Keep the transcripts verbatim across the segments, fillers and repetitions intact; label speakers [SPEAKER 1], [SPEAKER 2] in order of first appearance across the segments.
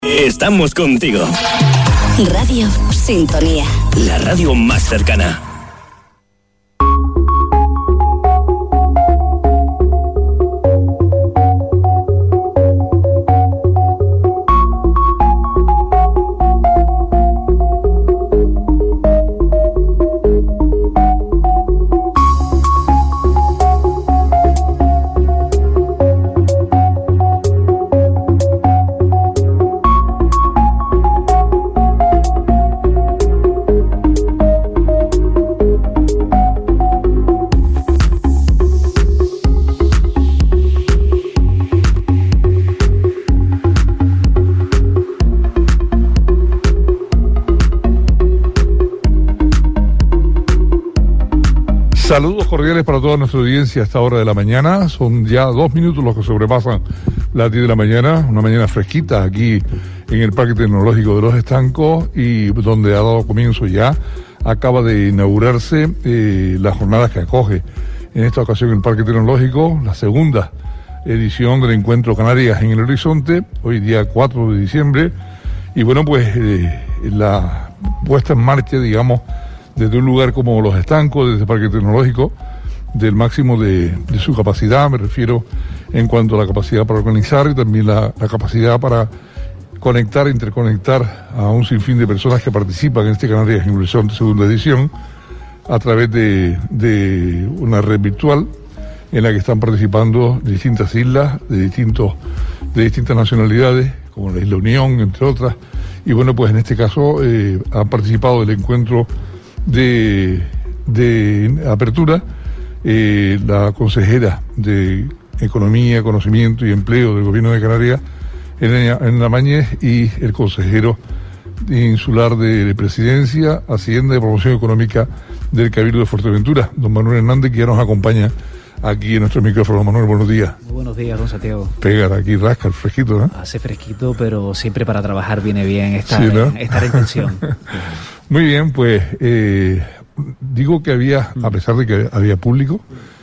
[SPEAKER 1] Estamos contigo.
[SPEAKER 2] Radio Sintonía.
[SPEAKER 1] La radio más cercana.
[SPEAKER 3] Saludos cordiales para toda nuestra audiencia a esta hora de la mañana. Son ya dos minutos los que sobrepasan las diez de la mañana. Una mañana fresquita aquí en el Parque Tecnológico de Los Estancos, y donde ha dado comienzo ya, acaba de inaugurarse eh, las jornadas que acoge en esta ocasión el Parque Tecnológico, la segunda edición del Encuentro Canarias en el Horizonte, hoy día cuatro de diciembre. Y bueno, pues eh, la puesta en marcha, digamos, desde un lugar como Los Estancos, desde el Parque Tecnológico, del máximo de, de su capacidad, me refiero en cuanto a la capacidad para organizar y también la, la capacidad para conectar, interconectar a un sinfín de personas que participan en este Canarias en Horizonte segunda edición, a través de, de una red virtual en la que están participando distintas islas, de distintos, de distintas nacionalidades, como la Isla Unión, entre otras. Y bueno, pues en este caso eh, han participado del encuentro de, de apertura eh, la consejera de Economía, Conocimiento y Empleo del Gobierno de Canarias, Elena Mañez, y el consejero insular de Presidencia, Hacienda y Promoción Económica del Cabildo de Fuerteventura, don Manuel Hernández, que ya nos acompaña aquí en nuestro micrófono. Manuel, buenos días.
[SPEAKER 4] Muy buenos días, don Santiago.
[SPEAKER 3] Pegar aquí, rasca el fresquito, ¿no?
[SPEAKER 4] Hace fresquito, pero siempre para trabajar viene bien estar,
[SPEAKER 3] sí, ¿no?
[SPEAKER 4] en, estar en tensión.
[SPEAKER 3] Muy bien, pues eh, digo que había, a pesar de que había público,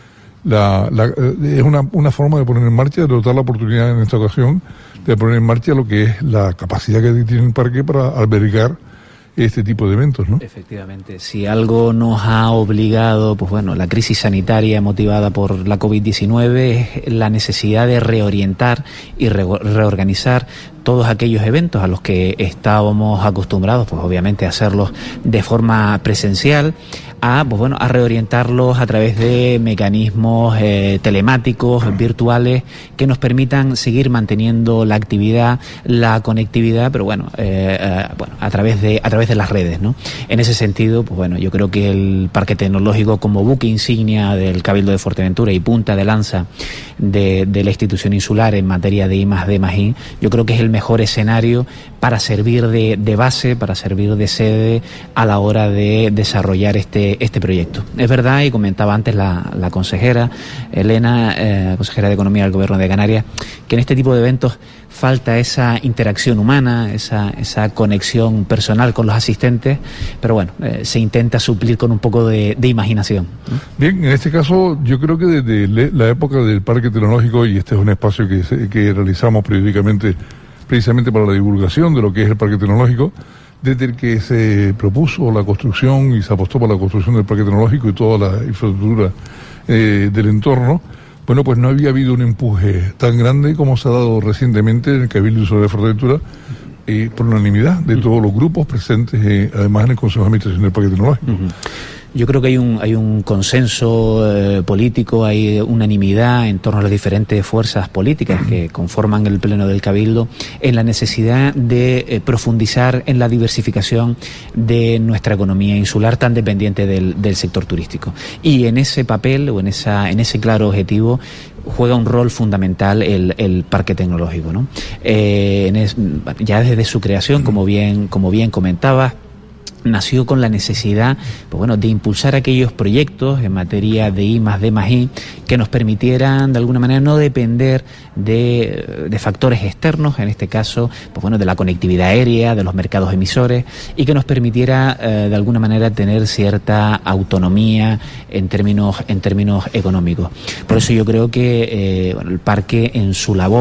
[SPEAKER 3] la, la, es una, una forma de poner en marcha, de dotar la oportunidad en esta ocasión, de poner en marcha lo que es la capacidad que tiene el parque para albergar este tipo de eventos, ¿no?
[SPEAKER 4] Efectivamente, si algo nos ha obligado, pues bueno, la crisis sanitaria motivada por la COVID diecinueve, es la necesidad de reorientar y re- reorganizar todos aquellos eventos a los que estábamos acostumbrados, pues obviamente a hacerlos de forma presencial, a pues bueno, a reorientarlos a través de mecanismos eh, telemáticos, virtuales, que nos permitan seguir manteniendo la actividad, la conectividad, pero bueno, eh, eh, bueno, a través de a través de las redes, ¿no? En ese sentido, pues bueno, yo creo que el Parque Tecnológico, como buque insignia del Cabildo de Fuerteventura y punta de lanza de, de la institución insular en materia de I más D más I, yo creo que es el mejor escenario para servir de, de base, para servir de sede a la hora de desarrollar este este proyecto. Es verdad, y comentaba antes la, la consejera Elena, eh, consejera de Economía del Gobierno de Canarias, que en este tipo de eventos falta esa interacción humana, esa, esa conexión personal con los asistentes, pero bueno, eh, se intenta suplir con un poco de, de imaginación, ¿no?
[SPEAKER 3] Bien, en este caso yo creo que desde la época del Parque Tecnológico, y este es un espacio que, que realizamos periódicamente precisamente para la divulgación de lo que es el Parque Tecnológico, desde el que se propuso la construcción y se apostó por la construcción del Parque Tecnológico y toda la infraestructura eh, del entorno, bueno, pues no había habido un empuje tan grande como se ha dado recientemente en el Cabildo Insular de Fuerteventura, eh, por unanimidad de todos los grupos presentes, eh, además en el Consejo de Administración del Parque Tecnológico.
[SPEAKER 4] Uh-huh. Yo creo que hay un hay un consenso eh, político, hay unanimidad en torno a las diferentes fuerzas políticas que conforman el Pleno del Cabildo en la necesidad de eh, profundizar en la diversificación de nuestra economía insular tan dependiente del, del sector turístico. Y en ese papel o en esa en ese claro objetivo juega un rol fundamental el, el Parque Tecnológico, ¿no? Eh, en es, ya desde su creación, como bien como bien comentabas, nació con la necesidad, pues bueno, de impulsar aquellos proyectos en materia de I más D más I que nos permitieran de alguna manera no depender de, de factores externos, en este caso, pues bueno, de la conectividad aérea, de los mercados emisores, y que nos permitiera eh, de alguna manera tener cierta autonomía en términos en términos económicos. Por eso yo creo que eh, bueno, el parque en su labor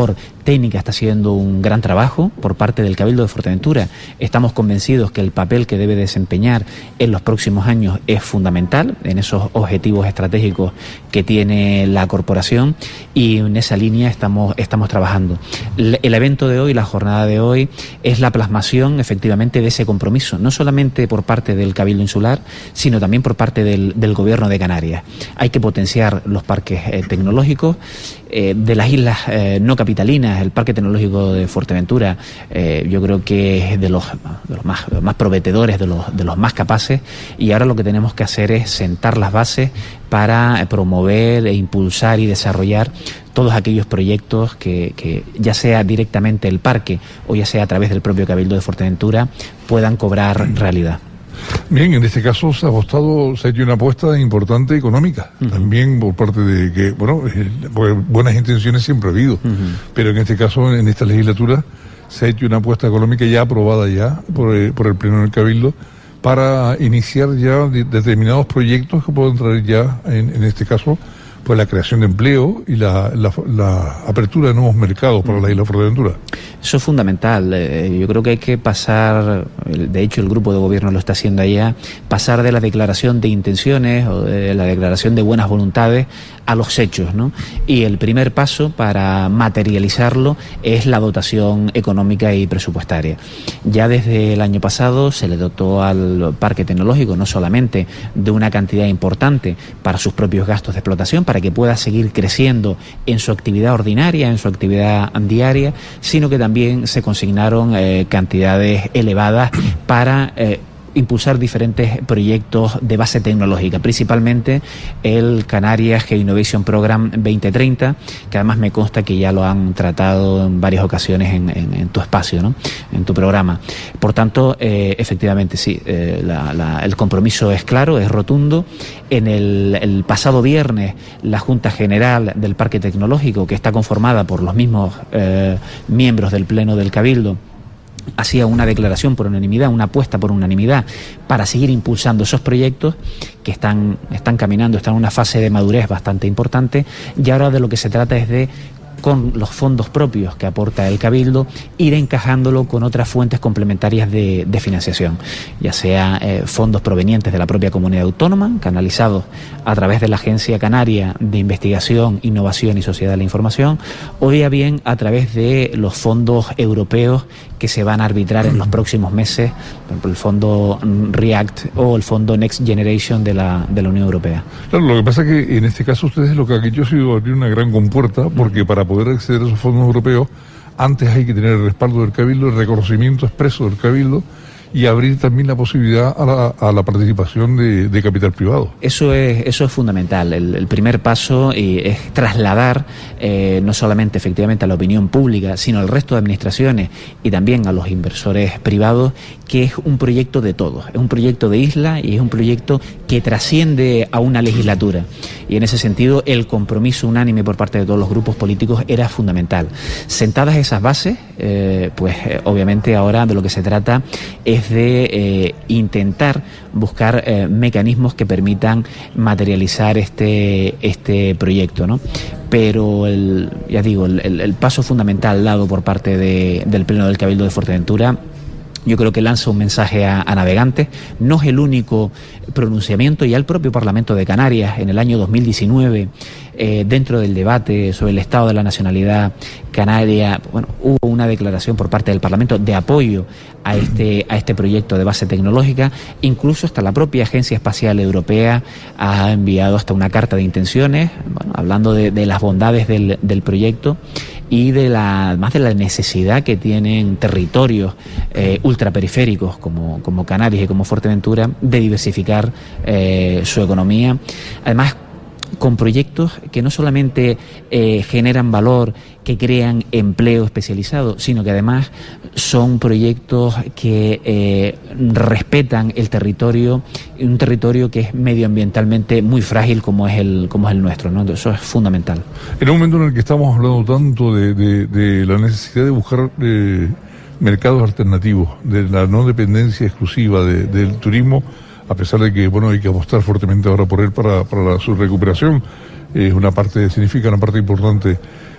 [SPEAKER 4] técnica está haciendo un gran trabajo por parte del Cabildo de Fuerteventura. Estamos convencidos que el papel que debe desempeñar en los próximos años es fundamental en esos objetivos estratégicos que tiene la corporación, y en esa línea estamos, estamos trabajando. El, el evento de hoy, la jornada de hoy, es la plasmación efectivamente de ese compromiso, no solamente por parte del Cabildo Insular, sino también por parte del, del Gobierno de Canarias. Hay que potenciar los parques eh, tecnológicos eh, de las islas eh, no capitalinas. El Parque Tecnológico de Fuerteventura eh, yo creo que es de los, de los más, de los más prometedores, de los, de los más capaces, y ahora lo que tenemos que hacer es sentar las bases para promover e impulsar y desarrollar todos aquellos proyectos que, que ya sea directamente el parque o ya sea a través del propio Cabildo de Fuerteventura puedan cobrar realidad.
[SPEAKER 3] Bien, en este caso se ha apostado, se ha hecho una apuesta importante económica, uh-huh. también por parte de que, bueno, eh, buenas intenciones siempre ha habido, uh-huh. pero en este caso, en esta legislatura, se ha hecho una apuesta económica ya aprobada ya por, eh, por el Pleno del Cabildo, para iniciar ya de, determinados proyectos que pueden traer ya, en, en este caso, pues la creación de empleo y la, la, la apertura de nuevos mercados para la isla Fuerteventura.
[SPEAKER 4] Eso es fundamental. Eh, yo creo que hay que pasar, de hecho el grupo de gobierno lo está haciendo allá, pasar de la declaración de intenciones o de la declaración de buenas voluntades a los hechos, ¿no? Y el primer paso para materializarlo es la dotación económica y presupuestaria. Ya desde el año pasado se le dotó al Parque Tecnológico no solamente de una cantidad importante para sus propios gastos de explotación, para que pueda seguir creciendo en su actividad ordinaria, en su actividad diaria, sino que también se consignaron eh, cantidades elevadas para eh, impulsar diferentes proyectos de base tecnológica, principalmente el Canarias Geo-Innovation Program veinte treinta, que además me consta que ya lo han tratado en varias ocasiones en, en, en tu espacio, ¿no? En tu programa. Por tanto, eh, efectivamente, sí, eh, la, la, el compromiso es claro, es rotundo. En el, el pasado viernes, la Junta General del Parque Tecnológico, que está conformada por los mismos eh, miembros del Pleno del Cabildo, hacía una declaración por unanimidad, una apuesta por unanimidad para seguir impulsando esos proyectos que están, están caminando, están en una fase de madurez bastante importante, y ahora de lo que se trata es de, con los fondos propios que aporta el Cabildo, ir encajándolo con otras fuentes complementarias de, de financiación, ya sea eh, fondos provenientes de la propia comunidad autónoma, canalizados a través de la Agencia Canaria de Investigación, Innovación y Sociedad de la Información, o ya bien a través de los fondos europeos que se van a arbitrar en los próximos meses, por ejemplo, el fondo REACT o el fondo Next Generation de la, de la Unión Europea. Claro,
[SPEAKER 3] lo que pasa es que en este caso ustedes lo que han hecho ha sido abrir una gran compuerta, porque para poder acceder a esos fondos europeos, antes hay que tener el respaldo del Cabildo, el reconocimiento expreso del Cabildo, y abrir también la posibilidad a la, a la participación de, de capital privado.
[SPEAKER 4] Eso es, eso es fundamental. El, el primer paso eh, es trasladar eh, no solamente efectivamente a la opinión pública, sino al resto de administraciones y también a los inversores privados, que es un proyecto de todos, es un proyecto de isla y es un proyecto que trasciende a una legislatura. Y en ese sentido el compromiso unánime por parte de todos los grupos políticos era fundamental. Sentadas esas bases, eh, pues eh, obviamente ahora de lo que se trata es de eh, intentar buscar eh, mecanismos que permitan materializar este este proyecto, ¿no? Pero el, ya digo, el, el, el paso fundamental dado por parte de, del Pleno del Cabildo de Fuerteventura, yo creo que lanza un mensaje a, a navegantes. No es el único pronunciamiento, ya el propio Parlamento de Canarias en el año dos mil diecinueve, eh, dentro del debate sobre el estado de la nacionalidad canaria, bueno, hubo una declaración por parte del Parlamento de apoyo a este a este proyecto de base tecnológica. Incluso hasta la propia Agencia Espacial Europea ha enviado hasta una carta de intenciones, bueno, hablando de, de las bondades del, del proyecto y de la más de la necesidad que tienen territorios eh, ultraperiféricos como, como Canarias y como Fuerteventura de diversificar eh, su economía, además con proyectos que no solamente eh, generan valor, que crean empleo especializado, sino que además son proyectos que eh, respetan el territorio, un territorio que es medioambientalmente muy frágil como es el como es el nuestro, ¿no? Eso es fundamental.
[SPEAKER 3] En un momento en el que estamos hablando tanto de, de, de la necesidad de buscar eh, mercados alternativos, de la no dependencia exclusiva de, del turismo, a pesar de que, bueno, hay que apostar fuertemente ahora por él para, para la, su recuperación, es eh, una parte, significa una parte importante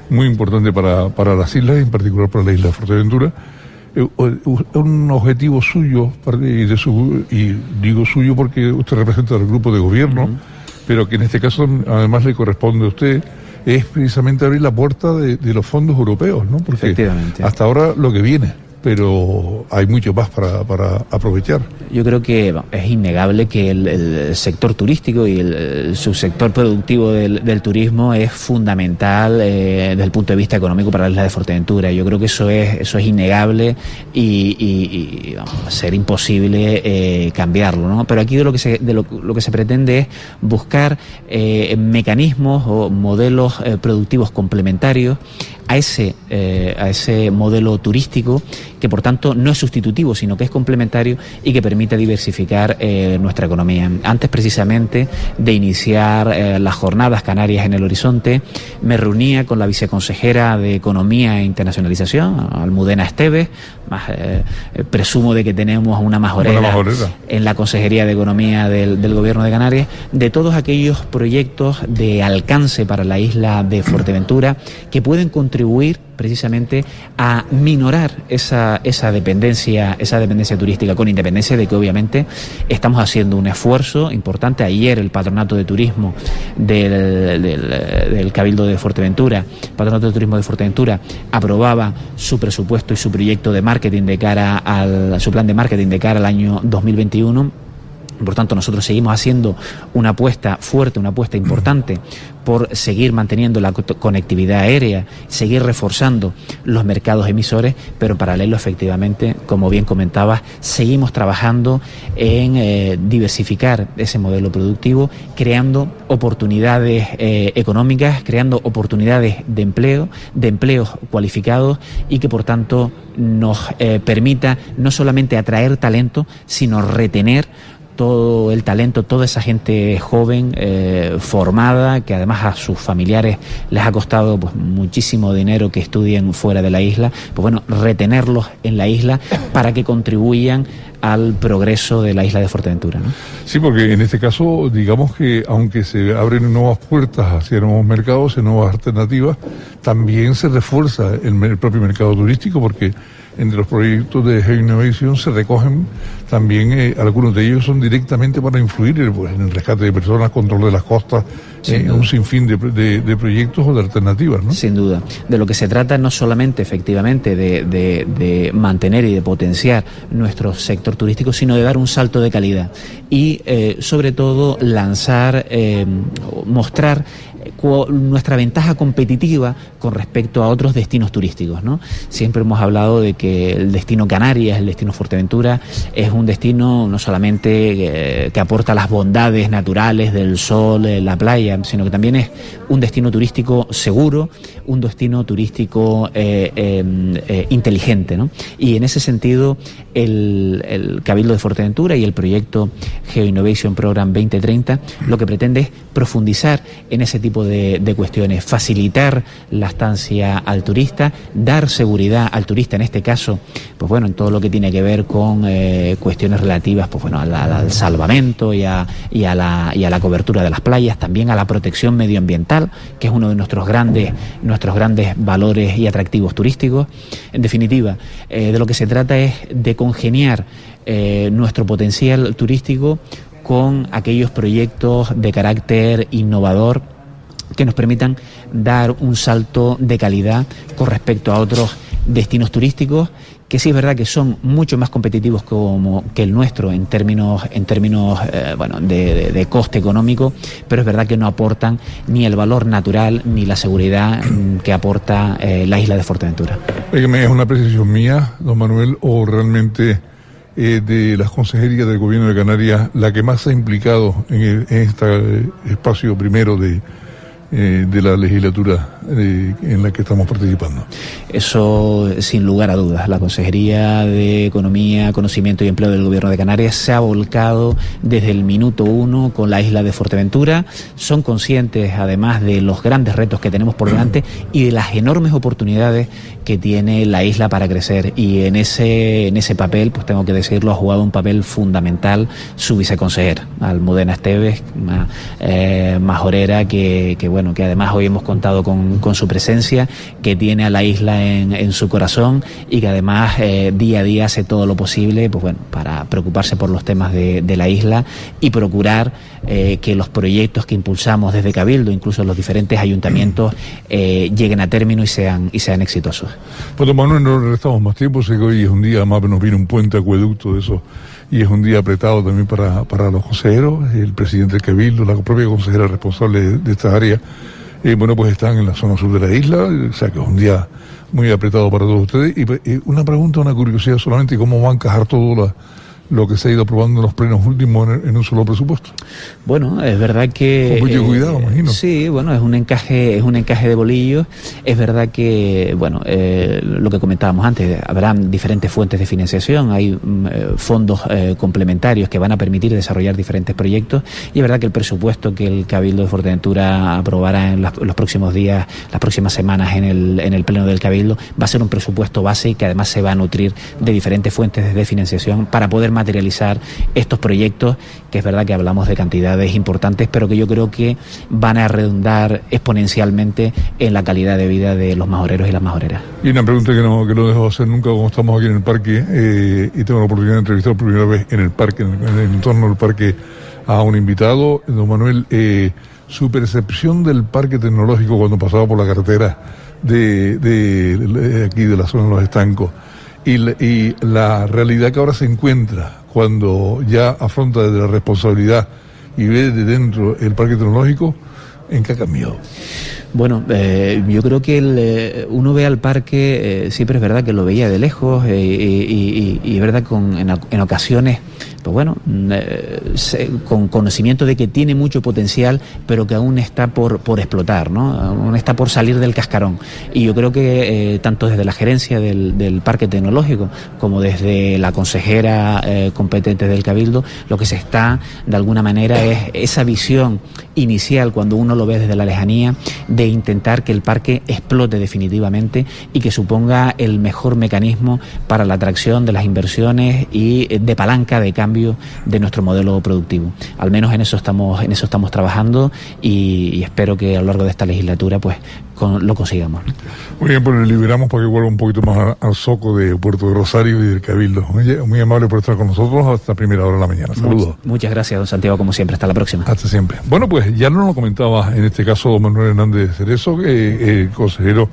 [SPEAKER 3] muy importante para, para las islas, en particular para la isla de Fuerteventura. Un objetivo suyo, y, de su, y digo suyo porque usted representa al grupo de gobierno, uh-huh. pero que en este caso además le corresponde a usted, es precisamente abrir la puerta de, de los fondos europeos, ¿no? Porque hasta ahora lo que viene, pero hay mucho más para, para aprovechar.
[SPEAKER 4] Yo creo que bueno, es innegable que el, el sector turístico y el, el subsector productivo del, del turismo es fundamental eh, desde el punto de vista económico para la isla de Fuerteventura. Yo creo que eso es eso es innegable y, y, y vamos, va a ser imposible eh, cambiarlo, ¿no? Pero aquí de lo que se de lo, lo que se pretende es buscar eh, mecanismos o modelos eh, productivos complementarios a ese eh, a ese modelo turístico, que por tanto no es sustitutivo, sino que es complementario y que permite diversificar eh, nuestra economía. Antes precisamente de iniciar eh, las jornadas canarias en el horizonte, me reunía con la viceconsejera de Economía e Internacionalización, Almudena Esteves, más, eh, presumo de que tenemos una majorera, una majorera en la Consejería de Economía del, del Gobierno de Canarias, de todos aquellos proyectos de alcance para la isla de Fuerteventura que pueden contribuir precisamente a minorar esa esa dependencia esa dependencia turística, con independencia de que obviamente estamos haciendo un esfuerzo importante. Ayer el Patronato de Turismo del, del, del Cabildo de Fuerteventura, Patronato de Turismo de Fuerteventura, aprobaba su presupuesto y su proyecto de marketing de cara al su plan de marketing de cara al año dos mil veintiuno. Por tanto, nosotros seguimos haciendo una apuesta fuerte, una apuesta importante por seguir manteniendo la conectividad aérea, seguir reforzando los mercados emisores, pero en paralelo, efectivamente, como bien comentabas, seguimos trabajando en eh, diversificar ese modelo productivo, creando oportunidades eh, económicas, creando oportunidades de empleo, de empleos cualificados y que, por tanto, nos eh, permita no solamente atraer talento, sino retener todo el talento, toda esa gente joven, eh, formada, que además a sus familiares les ha costado pues muchísimo dinero que estudien fuera de la isla, pues bueno, retenerlos en la isla para que contribuyan al progreso de la isla de Fuerteventura, ¿no?
[SPEAKER 3] Sí, porque en este caso, digamos que aunque se abren nuevas puertas hacia nuevos mercados y nuevas alternativas, también se refuerza el, el propio mercado turístico, porque entre los proyectos de Heavy Innovation se recogen también, eh, algunos de ellos son directamente para influir eh, pues, en el rescate de personas, control de las costas, eh, un sinfín de, de, de proyectos o de alternativas, ¿no?
[SPEAKER 4] Sin duda. De lo que se trata no solamente, efectivamente, de, de, de mantener y de potenciar nuestro sector turístico, sino de dar un salto de calidad y, eh, sobre todo, lanzar, eh, mostrar nuestra ventaja competitiva con respecto a otros destinos turísticos, ¿no? Siempre hemos hablado de que el destino Canarias, el destino Fuerteventura, es un destino no solamente eh, que aporta las bondades naturales del sol, eh, la playa, sino que también es un destino turístico seguro, un destino turístico eh, eh, eh, inteligente, ¿no? Y en ese sentido, el, el Cabildo de Fuerteventura y el proyecto Geo Innovation Program veinte treinta lo que pretende es profundizar en ese tipo de, de cuestiones, facilitar la estancia al turista, dar seguridad al turista, en este caso, pues bueno, en todo lo que tiene que ver con eh, cuestiones relativas, pues bueno, al, al salvamento y a, y, a la, y a la cobertura de las playas, también a la protección medioambiental, que es uno de nuestros grandes, nuestros grandes valores y atractivos turísticos. En definitiva, eh, de lo que se trata es de congeniar eh, nuestro potencial turístico con aquellos proyectos de carácter innovador que nos permitan dar un salto de calidad con respecto a otros destinos turísticos que sí es verdad que son mucho más competitivos como que el nuestro en términos en términos eh, bueno de, de, de coste económico, pero es verdad que no aportan ni el valor natural ni la seguridad que aporta eh, la isla de Fuerteventura.
[SPEAKER 3] Oígame, ¿es una precisión mía, don Manuel, o realmente eh, de las consejerías del Gobierno de Canarias la que más se ha implicado en, el, en este espacio primero de Eh, de la legislatura eh, en la que estamos participando?
[SPEAKER 4] Eso, sin lugar a dudas, la Consejería de Economía, Conocimiento y Empleo del Gobierno de Canarias se ha volcado desde el minuto uno con la isla de Fuerteventura. Son conscientes, además, de los grandes retos que tenemos por delante y de las enormes oportunidades que tiene la isla para crecer. Y en ese en ese papel, pues tengo que decirlo, ha jugado un papel fundamental su viceconsejera, Almudena Esteves, una eh, majorera que, que bueno, que además hoy hemos contado con, con, con su presencia, que tiene a la isla en, en su corazón y que además eh, día a día hace todo lo posible, pues bueno, para preocuparse por los temas de, de la isla y procurar eh, que los proyectos que impulsamos desde Cabildo, incluso los diferentes ayuntamientos, eh, lleguen a término y sean y sean exitosos.
[SPEAKER 3] Bueno, Manuel, no le restamos más tiempo, sé que hoy es un día, más nos viene un puente acueducto de eso, y es un día apretado también para, para los consejeros, el presidente del Cabildo, la propia consejera responsable de, de esta área, eh, bueno, pues están en la zona sur de la isla, o sea que es un día muy apretado para todos ustedes. Y, y una pregunta, una curiosidad solamente, ¿cómo va a encajar todo la, lo que se ha ido aprobando en los plenos últimos en, en un solo presupuesto?
[SPEAKER 4] Bueno, es verdad que...
[SPEAKER 3] Con mucho
[SPEAKER 4] eh,
[SPEAKER 3] cuidado, imagino.
[SPEAKER 4] Sí, bueno, es un encaje, es un encaje de bolillos. Es verdad que, bueno, eh, lo que comentábamos antes, habrán diferentes fuentes de financiación, hay eh, fondos eh, complementarios que van a permitir desarrollar diferentes proyectos, y es verdad que el presupuesto que el Cabildo de Fuerteventura aprobará en las, los próximos días, las próximas semanas en el, en el Pleno del Cabildo, va a ser un presupuesto base y que además se va a nutrir de diferentes fuentes de financiación para poder materializar estos proyectos, que es verdad que hablamos de cantidades importantes, pero que yo creo que van a redundar exponencialmente en la calidad de vida de los majoreros y las majoreras. Y
[SPEAKER 3] una pregunta que no, que no dejo de hacer nunca, como estamos aquí en el parque, eh, y tengo la oportunidad de entrevistar por primera vez en el parque, en el, en el entorno del parque, a un invitado, don Manuel, eh, su percepción del parque tecnológico cuando pasaba por la carretera de, de, de aquí de la zona de los estancos, y la, y la realidad que ahora se encuentra cuando ya afronta desde la responsabilidad y ve de dentro el parque tecnológico, ¿en qué ha cambiado?
[SPEAKER 4] Bueno, eh, yo creo que el, eh, uno ve al parque, eh, siempre es verdad que lo veía de lejos, eh, y, y, y es verdad que con, en, en ocasiones, pues bueno, eh, se, con conocimiento de que tiene mucho potencial, pero que aún está por, por explotar, ¿no? Aún está por salir del cascarón. Y yo creo que eh, tanto desde la gerencia del, del parque tecnológico como desde la consejera eh, competente del Cabildo, lo que se está, de alguna manera, es esa visión inicial, cuando uno lo ve desde la lejanía, de intentar que el parque explote definitivamente y que suponga el mejor mecanismo para la atracción de las inversiones y de palanca de cambio de nuestro modelo productivo. Al menos en eso estamos, en eso estamos trabajando, y, y espero que a lo largo de esta legislatura pues con, lo consigamos.
[SPEAKER 3] Muy bien, pues le liberamos para que vuelva un poquito más al, al zoco de Puerto de Rosario y del Cabildo. Muy, muy amable por estar con nosotros hasta primera hora de la mañana. Saludos.
[SPEAKER 4] Much, muchas gracias, don Santiago, como siempre. Hasta la próxima.
[SPEAKER 3] Hasta siempre. Bueno, pues ya no lo comentaba en este caso don Manuel Hernández Cerezo, eh, eh, consejero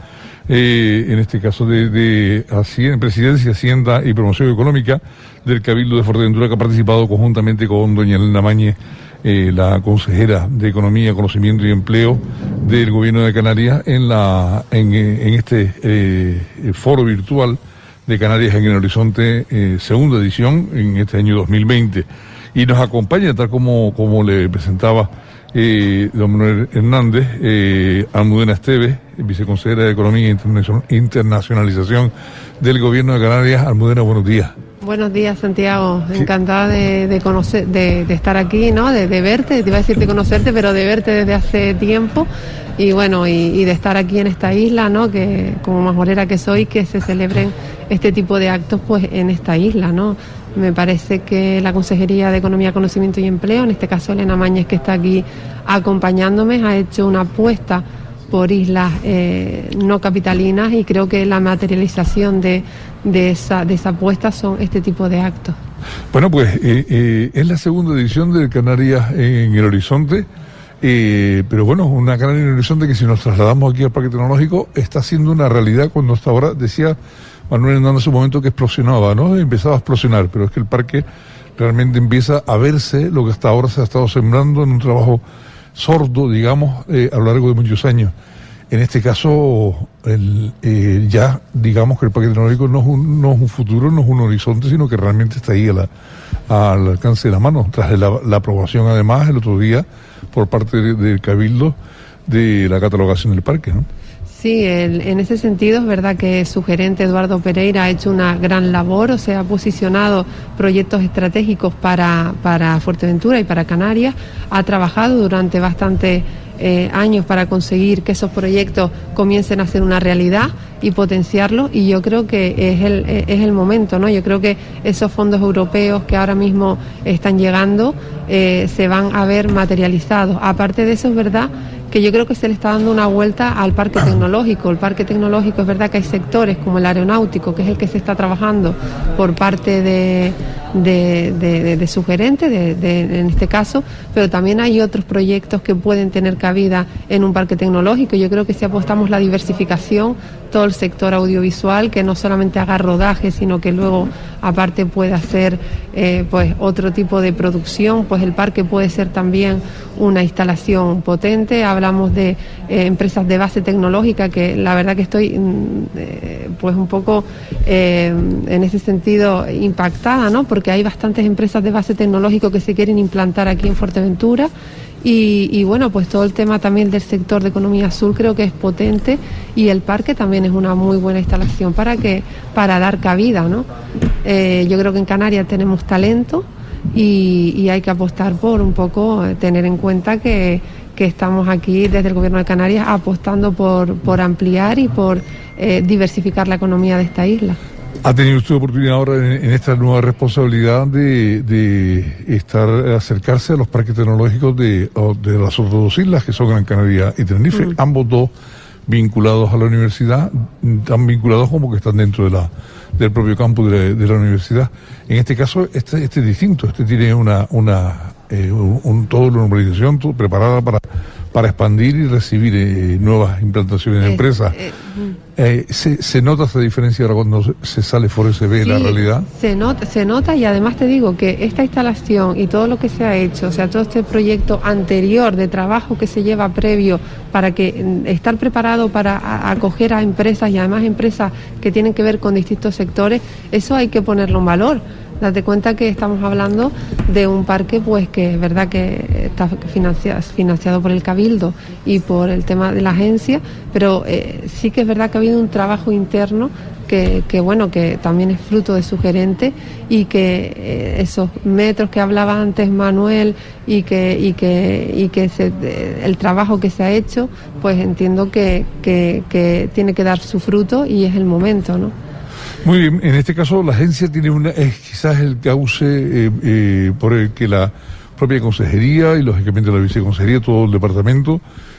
[SPEAKER 3] eh, en este caso de, de Hacienda, Presidencia, Hacienda y Promoción Económica del Cabildo de Fuerteventura, que ha participado conjuntamente con doña Elena Mañez, eh, la consejera de Economía, Conocimiento y Empleo del Gobierno de Canarias, en la en, en este eh, foro virtual de Canarias en el Horizonte, eh, segunda edición en este año dos mil veinte. Y nos acompaña, tal como, como le presentaba eh, don Manuel Hernández, eh, Almudena Esteves, viceconsejera de Economía e Internacionalización del Gobierno de Canarias. Almudena, buenos días.
[SPEAKER 5] Buenos días, Santiago. Encantada de, de conocer, de, de estar aquí, ¿no? De, de verte, te iba a decir de conocerte, pero de verte desde hace tiempo. Y bueno, y, y de estar aquí en esta isla, ¿no? Que como majorera que soy, que se celebren este tipo de actos, pues en esta isla, ¿no? Me parece que la Consejería de Economía, Conocimiento y Empleo, en este caso Elena Mañez, que está aquí acompañándome, ha hecho una apuesta por islas eh, no capitalinas, y creo que la materialización de, de, esa, de esa apuesta son este tipo de actos.
[SPEAKER 3] Bueno, pues eh, eh, es la segunda edición de Canarias en el Horizonte, eh, pero bueno, una Canarias en el Horizonte que, si nos trasladamos aquí al Parque Tecnológico, está siendo una realidad cuando hasta ahora, decía Manuel Hernández en su momento, que explosionaba, ¿no? Empezaba a explosionar, pero es que el parque realmente empieza a verse lo que hasta ahora se ha estado sembrando en un trabajo sordo, digamos, eh, a lo largo de muchos años. En este caso, el, eh, ya digamos que el parque tecnológico no es, un, no es un futuro, no es un horizonte, sino que realmente está ahí a la, al alcance de la mano, tras la, la aprobación además el otro día por parte de, del Cabildo de la catalogación del parque, ¿no?
[SPEAKER 5] Sí, el, en ese sentido es verdad que su gerente Eduardo Pereira ha hecho una gran labor, o sea, ha posicionado proyectos estratégicos para, para Fuerteventura y para Canarias, ha trabajado durante bastante eh, años para conseguir que esos proyectos comiencen a ser una realidad y potenciarlos, y yo creo que es el, es el momento, ¿no? Yo creo que esos fondos europeos que ahora mismo están llegando eh, se van a ver materializados. Aparte de eso, es verdad que yo creo que se le está dando una vuelta al parque tecnológico. El parque tecnológico, es verdad que hay sectores como el aeronáutico, que es el que se está trabajando por parte de, de, de, de, de su gerente, de, de, en este caso, pero también hay otros proyectos que pueden tener cabida en un parque tecnológico. Yo creo que si apostamos la diversificación, todo el sector audiovisual, que no solamente haga rodaje, sino que luego aparte puede hacer eh, pues otro tipo de producción, pues el parque puede ser también una instalación potente. Hablamos de eh, empresas de base tecnológica, que la verdad que estoy eh, pues un poco eh, en ese sentido impactada, ¿no? Porque hay bastantes empresas de base tecnológico que se quieren implantar aquí en Fuerteventura. Y, y bueno, pues todo el tema también del sector de economía azul creo que es potente, y el parque también es una muy buena instalación para que para dar cabida, ¿no? Eh, yo creo que en Canarias tenemos talento y, y hay que apostar por un poco eh, tener en cuenta que, que estamos aquí desde el Gobierno de Canarias apostando por, por ampliar y por eh, diversificar la economía de esta isla.
[SPEAKER 3] ¿Ha tenido usted oportunidad ahora en, en esta nueva responsabilidad de, de estar acercarse a los parques tecnológicos de, de las otras dos islas, que son Gran Canaria y Tenerife, mm. ambos dos vinculados a la universidad, tan vinculados como que están dentro de la del propio campus de, de la universidad? En este caso, este, este es distinto, este tiene una, una eh, un, un, toda la normalización todo preparada para, para expandir y recibir eh, nuevas implantaciones de eh, empresas. Eh, eh, ¿se, ¿Se nota esa diferencia ahora cuando se, se sale fuera y se ve sí, la realidad?
[SPEAKER 5] Se nota, se nota, y además te digo que esta instalación y todo lo que se ha hecho, o sea, todo este proyecto anterior de trabajo que se lleva previo para que estar preparado para a, acoger a empresas, y además empresas que tienen que ver con distintos sectores, eso hay que ponerlo en valor. Date cuenta que estamos hablando de un parque pues que es verdad que está financiado, financiado por el Cabildo y por el tema de la agencia, pero eh, sí que es verdad que ha habido un trabajo interno que, que bueno, que también es fruto de su gerente, y que eh, esos metros que hablaba antes Manuel y que y que y que se, el trabajo que se ha hecho, pues entiendo que, que, que tiene que dar su fruto y es el momento, ¿no?
[SPEAKER 3] Muy bien, en este caso la agencia tiene una, es quizás el cauce eh, eh, por el que la propia consejería y lógicamente la viceconsejería, todo el departamento,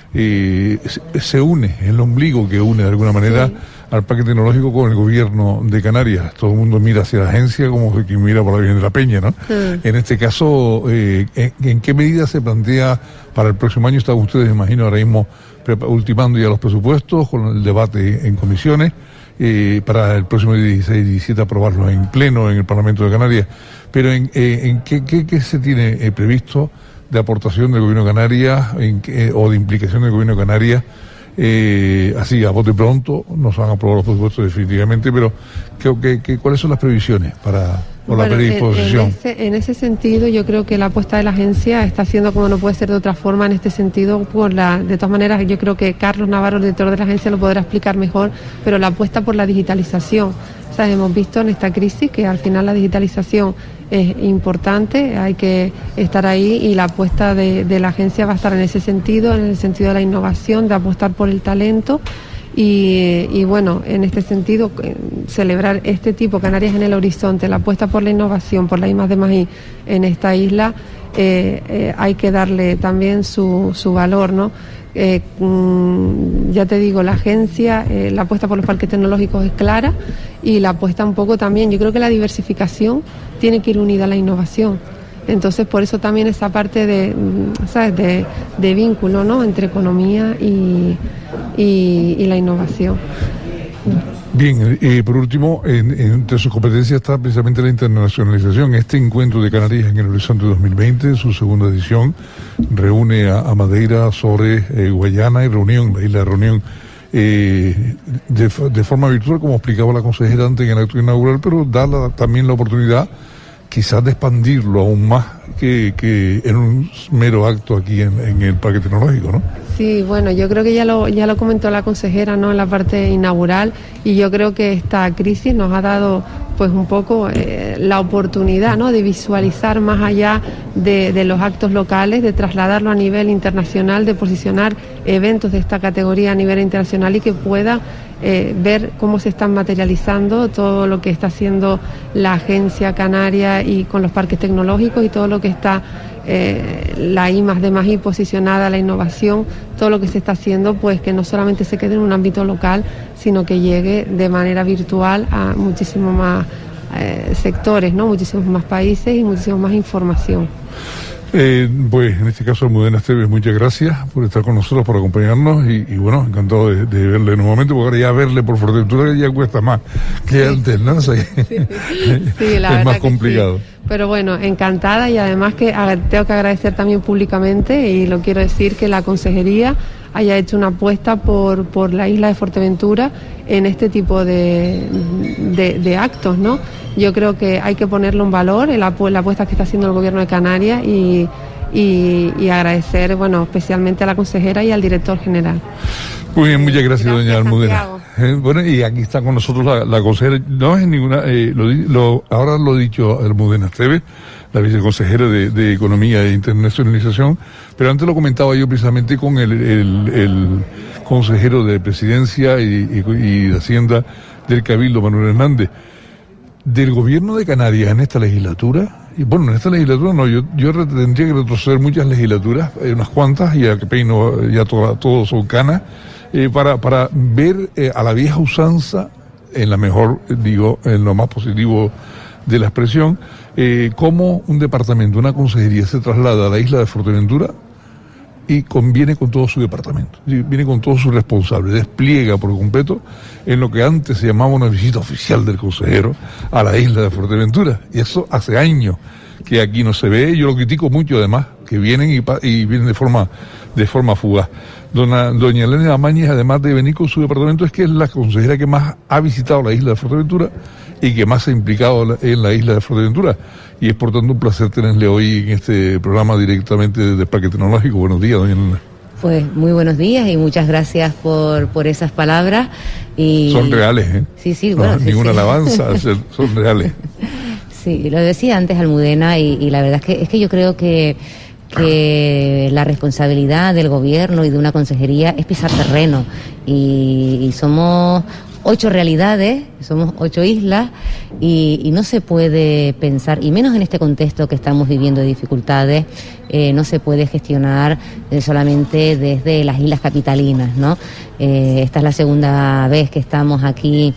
[SPEAKER 3] eh, se, se une, es el ombligo que une de alguna manera sí. al parque tecnológico con el gobierno de Canarias. Todo el mundo mira hacia la agencia como quien mira por la Virgen de la Peña, ¿no? Sí. En este caso, eh, ¿en, ¿en qué medida se plantea para el próximo año? Están ustedes, imagino, ahora mismo ultimando ya los presupuestos con el debate en comisiones. Eh, para el próximo dieciséis y diecisiete aprobarlo en pleno en el Parlamento de Canarias, pero en, eh, en qué, qué, qué se tiene eh, previsto de aportación del Gobierno de Canarias en, eh, o de implicación del Gobierno de Canarias, eh, así a bote pronto. No se van a aprobar los presupuestos definitivamente, pero ¿qué, qué, qué, ¿cuáles son las previsiones para o bueno, la predisposición?
[SPEAKER 5] En, en, ese, en ese sentido, yo creo que la apuesta de la agencia está haciendo como no puede ser de otra forma en este sentido. Por la, de todas maneras, yo creo que Carlos Navarro, el director de la agencia, lo podrá explicar mejor, pero la apuesta por la digitalización. O sea, hemos visto en esta crisis que al final la digitalización es importante, hay que estar ahí, y la apuesta de, de la agencia va a estar en ese sentido, en el sentido de la innovación, de apostar por el talento. Y, y bueno, en este sentido, celebrar este tipo, Canarias en el horizonte, la apuesta por la innovación, por la I más D más I en esta isla, eh, eh, hay que darle también su, su valor, ¿no? Eh, mm, ya te digo, la agencia, eh, la apuesta por los parques tecnológicos es clara, y la apuesta un poco también, yo creo que la diversificación tiene que ir unida a la innovación. Entonces, por eso también esa parte de, ¿sabes?, de, de vínculo, ¿no?, entre economía y, y, y la innovación.
[SPEAKER 3] Bien, eh, por último, en, en, entre sus competencias está precisamente la internacionalización. Este encuentro de Canarias en el Horizonte dos mil veinte, su segunda edición, reúne a, a Madeira, Azores, eh, Guayana y Reunión, la isla de Reunión, eh, de, de forma virtual, como explicaba la consejera antes en el acto inaugural, pero da la, también la oportunidad quizás de expandirlo aún más que, que en un mero acto aquí en, en el Parque Tecnológico, ¿no?
[SPEAKER 5] Sí, bueno, yo creo que ya lo ya lo comentó la consejera, ¿no?, en la parte inaugural, y yo creo que esta crisis nos ha dado pues un poco eh, eh, la oportunidad, ¿no?, de visualizar más allá de, de los actos locales, de trasladarlo a nivel internacional, de posicionar eventos de esta categoría a nivel internacional y que pueda eh, ver cómo se están materializando todo lo que está haciendo la Agencia Canaria y con los parques tecnológicos y todo lo que está eh, la I más D más I posicionada, la innovación, todo lo que se está haciendo, pues que no solamente se quede en un ámbito local, sino que llegue de manera virtual a muchísimos más eh, sectores, ¿no?, muchísimos más países y muchísima más información.
[SPEAKER 3] Eh, pues en este caso, Almudena Esteves, muchas gracias por estar con nosotros, por acompañarnos y, y bueno, encantado de, de verle nuevamente, porque ahora ya verle por Fuerteventura ya cuesta más que sí. antes, ¿no? O sea, sí.
[SPEAKER 5] Sí, la
[SPEAKER 3] es más complicado.
[SPEAKER 5] Sí. Pero bueno, encantada y además que tengo que agradecer también públicamente, y lo quiero decir, que la Consejería haya hecho una apuesta por, por la isla de Fuerteventura en este tipo de, de, de actos, ¿no? Yo creo que hay que ponerlo en valor, la, la apuesta que está haciendo el Gobierno de Canarias y, y, y agradecer, bueno, especialmente a la consejera y al director general.
[SPEAKER 3] Muy bien, muchas gracias, gracias doña Almudena. Eh, bueno, y aquí está con nosotros la, la consejera, no es ninguna, eh, lo, lo, ahora lo ha dicho Almudena Esteves, la viceconsejera de, de Economía e Internacionalización, pero antes lo comentaba yo precisamente con el, el, el consejero de Presidencia y, y, y de Hacienda del Cabildo, Manuel Hernández. Del gobierno de Canarias en esta legislatura, y bueno, en esta legislatura no, yo, yo tendría que retroceder muchas legislaturas, eh, unas cuantas, y a que peino ya todas todos son canas, eh, para, para ver eh, a la vieja usanza, en la mejor, digo, en lo más positivo de la expresión, eh, cómo un departamento, una consejería se traslada a la isla de Fuerteventura y conviene con todo su departamento, viene con todo su responsable, despliega por completo en lo que antes se llamaba una visita oficial del consejero a la isla de Fuerteventura, y eso hace años que aquí no se ve. Yo lo critico mucho además, que vienen y, y vienen de forma de forma fugaz. Dona, doña Elena Amañez, además de venir con su departamento, es que es la consejera que más ha visitado la isla de Fuerteventura y que más se ha implicado en la isla de Fuerteventura. Y es por tanto un placer tenerle hoy en este programa directamente desde el Parque Tecnológico. Buenos días, doña Elena.
[SPEAKER 6] Pues muy buenos días y muchas gracias por, por esas palabras. Y...
[SPEAKER 3] Son reales, ¿eh?
[SPEAKER 6] Sí, sí,
[SPEAKER 3] no,
[SPEAKER 6] bueno. Sí,
[SPEAKER 3] ninguna
[SPEAKER 6] sí.
[SPEAKER 3] alabanza, son reales.
[SPEAKER 6] Sí, lo decía antes Almudena, y, y la verdad es que, es que yo creo que, que la responsabilidad del gobierno y de una consejería es pisar terreno. Y, y somos ocho realidades, somos ocho islas, y, y no se puede pensar, y menos en este contexto que estamos viviendo de dificultades, eh, no se puede gestionar eh, solamente desde las islas capitalinas, ¿no? Eh, esta es la segunda vez que estamos aquí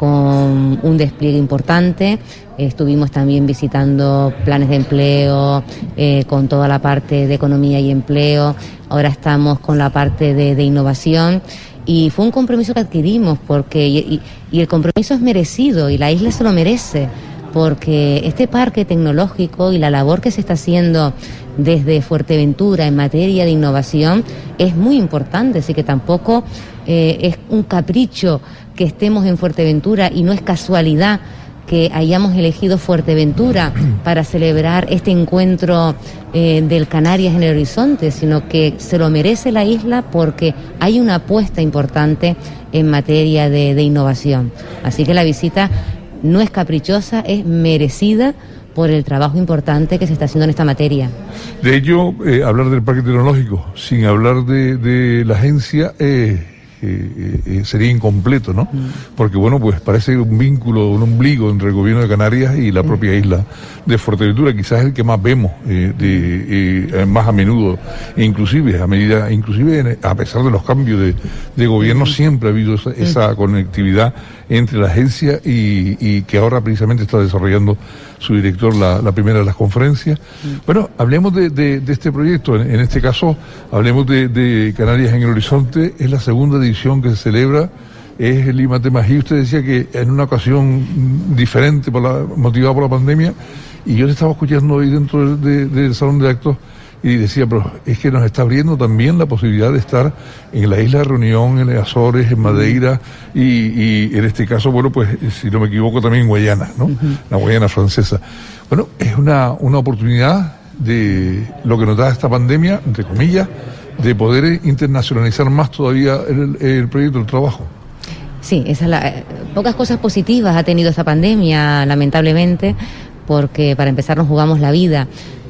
[SPEAKER 6] con un despliegue importante. Estuvimos también visitando planes de empleo, eh, con toda la parte de economía y empleo. Ahora estamos con la parte de, de innovación. Y fue un compromiso que adquirimos, porque y, y, y el compromiso es merecido, y la isla se lo merece, porque este parque tecnológico y la labor que se está haciendo desde Fuerteventura en materia de innovación es muy importante, así que tampoco eh, es un capricho que estemos en Fuerteventura, y no es casualidad que hayamos elegido Fuerteventura para celebrar este encuentro eh, del Canarias en el horizonte, sino que se lo merece la isla porque hay una apuesta importante en materia de, de innovación. Así que la visita no es caprichosa, es merecida por el trabajo importante que se está haciendo en esta materia.
[SPEAKER 3] De ello, eh, hablar del Parque Tecnológico sin hablar de, de la agencia eh, eh, eh, sería incompleto, ¿no? Mm. Porque, bueno, pues parece un vínculo, un ombligo entre el gobierno de Canarias y la propia isla de Fuerteventura, quizás el que más vemos, eh, de, eh, más a menudo, inclusive a medida, inclusive a pesar de los cambios de, de gobierno, siempre ha habido esa, esa conectividad entre la agencia y, y que ahora precisamente está desarrollando su director la, la primera de las conferencias. Bueno, hablemos de, de, de este proyecto, en, en este caso hablemos de, de Canarias en el Horizonte. Es la segunda edición que se celebra, es el I M A T más I. Usted decía que en una ocasión diferente, por la, motivada por la pandemia, y yo le estaba escuchando hoy dentro de, de, del salón de actos y decía, pero es que nos está abriendo también la posibilidad de estar en la isla de Reunión, en las Azores, en Madeira, y, y en este caso, bueno, pues si no me equivoco también en Guayana, ¿no? Uh-huh. La Guayana francesa. Bueno, es una, una oportunidad de lo que nos da esta pandemia, entre comillas, de poder internacionalizar más todavía el, el proyecto, el trabajo.
[SPEAKER 6] Sí, esa es la, eh, pocas cosas positivas ha tenido esta pandemia, lamentablemente, porque para empezar nos jugamos la vida.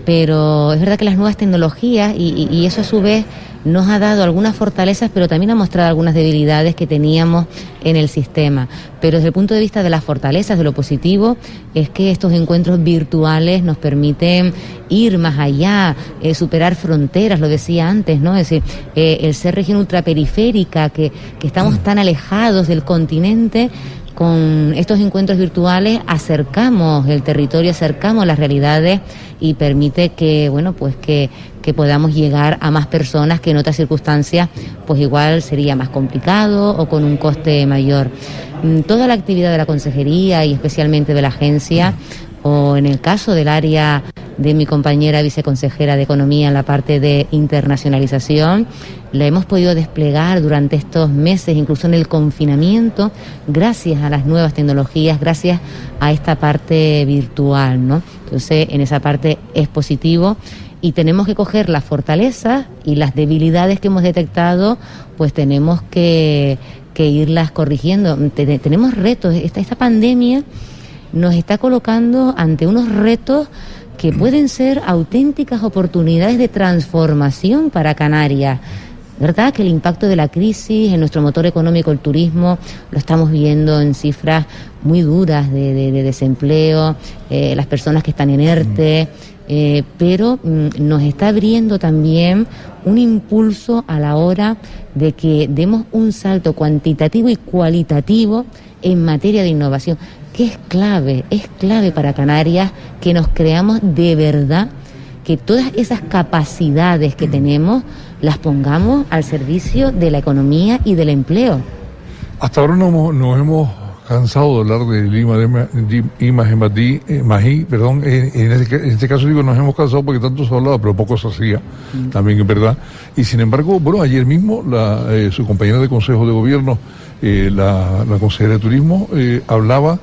[SPEAKER 6] Pero es verdad que las nuevas tecnologías, y, y, y eso a su vez nos ha dado algunas fortalezas, pero también ha mostrado algunas debilidades que teníamos en el sistema. Pero desde el punto de vista de las fortalezas, de lo positivo, es que estos encuentros virtuales nos permiten ir más allá, eh, superar fronteras, lo decía antes, ¿no? Es decir, eh, el ser región ultraperiférica, que, que estamos tan alejados del continente. Con estos encuentros virtuales acercamos el territorio, acercamos las realidades y permite que, bueno, pues que, que podamos llegar a más personas que en otras circunstancias pues igual sería más complicado o con un coste mayor. Toda la actividad de la consejería y especialmente de la agencia, o en el caso del área de mi compañera viceconsejera de Economía en la parte de internacionalización, la hemos podido desplegar durante estos meses, incluso en el confinamiento, gracias a las nuevas tecnologías, gracias a esta parte virtual, ¿no? Entonces, en esa parte es positivo y tenemos que coger las fortalezas y las debilidades que hemos detectado, pues tenemos que, que irlas corrigiendo. Te, tenemos retos. Esta, esta pandemia nos está colocando ante unos retos que pueden ser auténticas oportunidades de transformación para Canarias. ¿Verdad? Que el impacto de la crisis en nuestro motor económico, el turismo, lo estamos viendo en cifras muy duras de, de, de desempleo, eh, las personas que están en ERTE, eh, pero mm, nos está abriendo también un impulso a la hora de que demos un salto cuantitativo y cualitativo en materia de innovación, que es clave, es clave para Canarias que nos creamos de verdad, que todas esas capacidades que tenemos las pongamos al servicio de la economía y del empleo.
[SPEAKER 3] Hasta ahora nos hemos, nos hemos cansado de hablar de Lima, de Imagen Magí, perdón, en, en, este, en este caso digo nos hemos cansado porque tanto se hablaba, pero poco se hacía, mm. también es verdad. Y sin embargo, bueno, ayer mismo la, eh, su compañera de Consejo de Gobierno, eh, la, la consejera de Turismo, eh, hablaba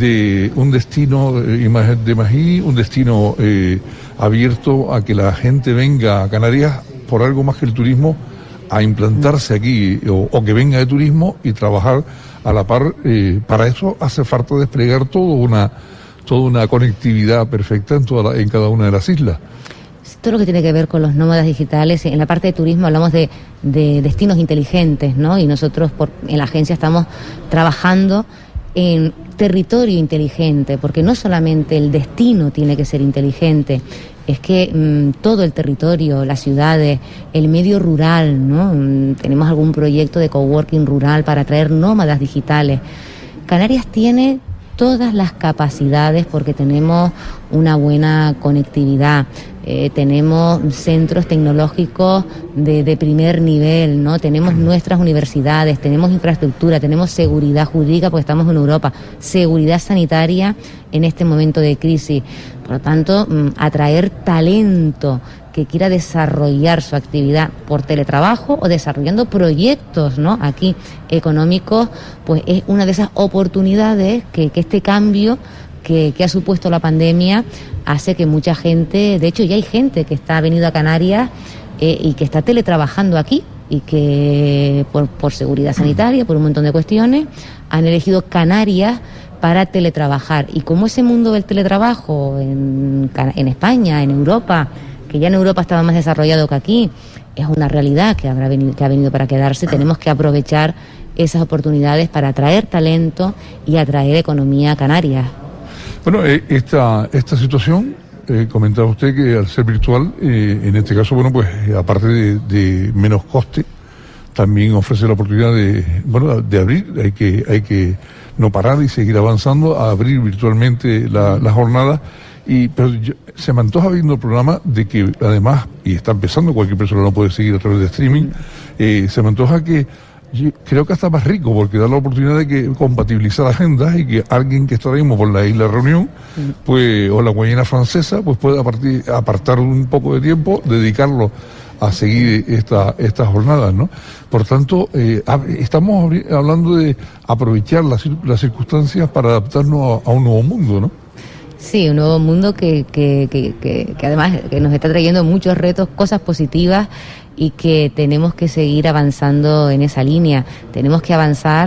[SPEAKER 3] de un destino eh, Imagen de Magí, un destino eh, abierto a que la gente venga a Canarias por algo más que el turismo, a implantarse aquí o, o que venga de turismo y trabajar a la par. Eh, para eso hace falta desplegar toda una toda una conectividad perfecta en toda la, en cada una de las islas.
[SPEAKER 6] Todo lo que tiene que ver con los nómadas digitales, en la parte de turismo hablamos de, de destinos inteligentes, ¿no? Y nosotros por, en la agencia estamos trabajando en territorio inteligente, porque no solamente el destino tiene que ser inteligente, es que mmm, todo el territorio, las ciudades, el medio rural, ¿no? Mm, tenemos algún proyecto de coworking rural para atraer nómadas digitales. Canarias tiene todas las capacidades porque tenemos una buena conectividad, eh, tenemos centros tecnológicos de, de primer nivel, ¿no? Tenemos nuestras universidades, tenemos infraestructura, tenemos seguridad jurídica porque estamos en Europa, seguridad sanitaria en este momento de crisis. Por lo tanto, mmm, atraer talento que quiera desarrollar su actividad por teletrabajo o desarrollando proyectos, ¿no? Aquí económicos, pues es una de esas oportunidades que, que este cambio que, que ha supuesto la pandemia hace que mucha gente, de hecho ya hay gente que está venido a Canarias eh, y que está teletrabajando aquí y que por, por seguridad sanitaria, por un montón de cuestiones, han elegido Canarias para teletrabajar. Y como ese mundo del teletrabajo en, en España, en Europa, que ya en Europa estaba más desarrollado que aquí, es una realidad que habrá venido, que ha venido para quedarse. Tenemos que aprovechar esas oportunidades para atraer talento y atraer economía a Canarias.
[SPEAKER 3] Bueno, eh, esta esta situación, eh, comentaba usted que al ser virtual, eh, en este caso, bueno, pues aparte de, de menos coste, también ofrece la oportunidad de, bueno, de abrir. Hay que hay que no parar y seguir avanzando a abrir virtualmente la, la jornada. Y, pero yo, se me antoja viendo el programa de que además, y está empezando, cualquier persona lo puede seguir a través de streaming, eh, se me antoja que yo creo que está más rico porque da la oportunidad de que compatibilizar agendas y que alguien que está ahora mismo por la isla Reunión, pues, o la Guayana Francesa, pues pueda partir, apartar un poco de tiempo, dedicarlo a seguir esta estas jornadas, ¿no? Por tanto, eh, estamos hablando de aprovechar las, las circunstancias para adaptarnos a, a un nuevo mundo, ¿no?
[SPEAKER 6] Sí, un nuevo mundo que, que, que, que, que además que nos está trayendo muchos retos, cosas positivas y que tenemos que seguir avanzando en esa línea. Tenemos que avanzar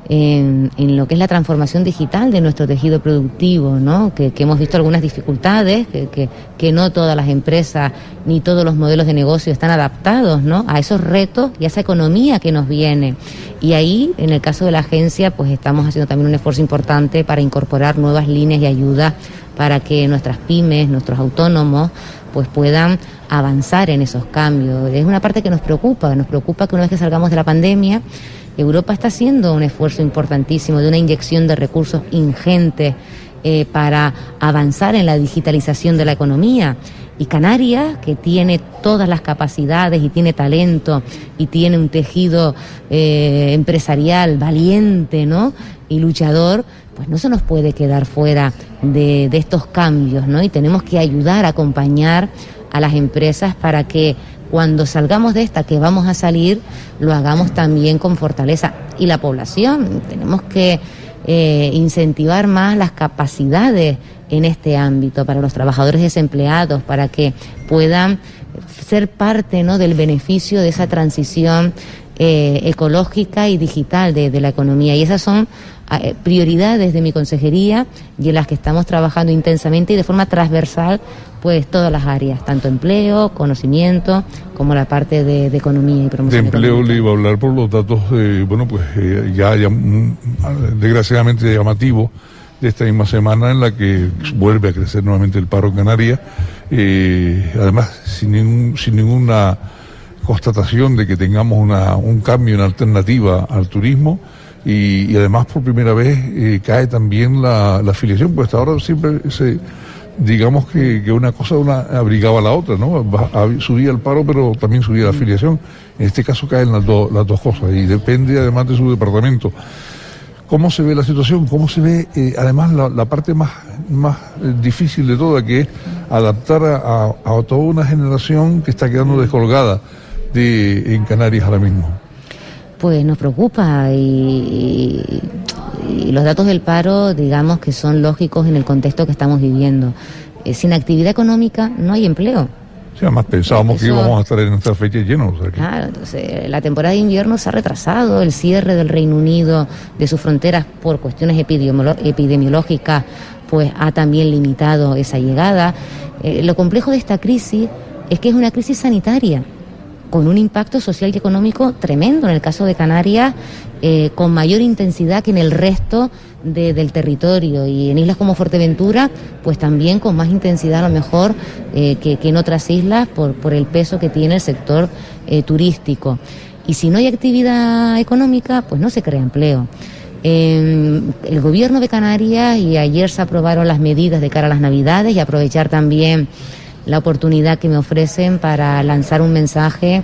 [SPEAKER 6] en, en lo que es la transformación digital de nuestro tejido productivo, ¿no? Que, que hemos visto algunas dificultades, que, que, que no todas las empresas ni todos los modelos de negocio están adaptados, ¿no? A esos retos y a esa economía que nos viene. Y ahí, en el caso de la agencia, pues estamos haciendo también un esfuerzo importante para incorporar nuevas líneas de ayuda para que nuestras pymes, nuestros autónomos, pues puedan avanzar en esos cambios. Es una parte que nos preocupa, nos preocupa que una vez que salgamos de la pandemia, Europa está haciendo un esfuerzo importantísimo de una inyección de recursos ingentes eh, para avanzar en la digitalización de la economía. Y Canarias, que tiene todas las capacidades y tiene talento y tiene un tejido eh, empresarial valiente, ¿no? Y luchador, pues no se nos puede quedar fuera de, de estos cambios, ¿no? Y tenemos que ayudar a acompañar a las empresas para que cuando salgamos de esta, que vamos a salir, lo hagamos también con fortaleza. Y la población, tenemos que eh, incentivar más las capacidades en este ámbito para los trabajadores desempleados, para que puedan ser parte, ¿no?, del beneficio de esa transición eh, ecológica y digital de, de la economía. Y esas son eh, prioridades de mi consejería y en las que estamos trabajando intensamente y de forma transversal, pues todas las áreas, tanto empleo, conocimiento, como la parte de, de economía y promoción.
[SPEAKER 3] De empleo
[SPEAKER 6] económica.
[SPEAKER 3] le iba a hablar por los datos, eh, bueno, pues eh, ya, ya mm, desgraciadamente llamativos de esta misma semana en la que vuelve a crecer nuevamente el paro en Canarias, eh, además sin, ningún, sin ninguna constatación de que tengamos una, un cambio, una alternativa al turismo, y, y además por primera vez eh, cae también la, la afiliación, pues hasta ahora siempre se, digamos que, que una cosa una abrigaba a la otra, ¿no? Subía el paro, pero también subía la afiliación. En este caso caen las, do, las dos cosas, y depende además de su departamento. ¿Cómo se ve la situación? ¿Cómo se ve, eh, además, la, la parte más, más eh, difícil de toda, que es adaptar a, a, a toda una generación que está quedando descolgada de, en Canarias ahora mismo?
[SPEAKER 6] Pues nos preocupa y, y, y los datos del paro, digamos que son lógicos en el contexto que estamos viviendo. Eh, sin actividad económica no hay empleo.
[SPEAKER 3] Sí, además pensábamos Eso, que íbamos a estar en esta fecha llenos. O sea que...
[SPEAKER 6] Claro, entonces la temporada de invierno se ha retrasado, el cierre del Reino Unido de sus fronteras por cuestiones epidemiológicas, pues ha también limitado esa llegada. Eh, lo complejo de esta crisis es que es una crisis sanitaria, con un impacto social y económico tremendo, en el caso de Canarias, eh, con mayor intensidad que en el resto de, del territorio, y en islas como Fuerteventura, pues también con más intensidad a lo mejor eh, que, que en otras islas, por, por el peso que tiene el sector eh, turístico. Y si no hay actividad económica, pues no se crea empleo. Eh, el gobierno de Canarias, y ayer se aprobaron las medidas de cara a las Navidades, y aprovechar también la oportunidad que me ofrecen para lanzar un mensaje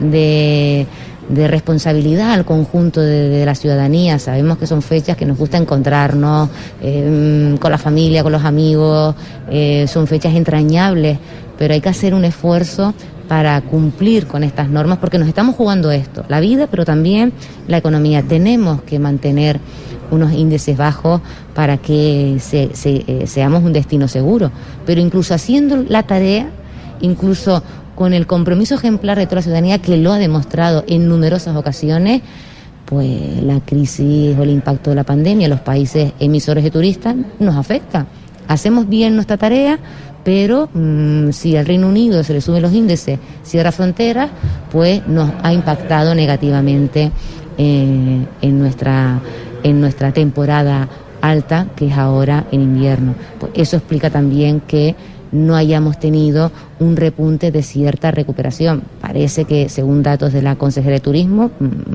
[SPEAKER 6] de, de responsabilidad al conjunto de, de la ciudadanía. Sabemos que son fechas que nos gusta encontrarnos eh, con la familia, con los amigos, eh, son fechas entrañables, pero hay que hacer un esfuerzo para cumplir con estas normas, porque nos estamos jugando esto, la vida, pero también la economía. Tenemos que mantener unos índices bajos para que se, se, eh, seamos un destino seguro, pero incluso haciendo la tarea, incluso con el compromiso ejemplar de toda la ciudadanía, que lo ha demostrado en numerosas ocasiones, pues la crisis o el impacto de la pandemia en los países emisores de turistas nos afecta. Hacemos bien nuestra tarea, pero mmm, si al Reino Unido se le suben los índices, cierra fronteras, pues nos ha impactado negativamente eh, en nuestra en nuestra temporada alta, que es ahora en invierno. Pues eso explica también que no hayamos tenido un repunte de cierta recuperación. Parece que, según datos de la Consejería de Turismo,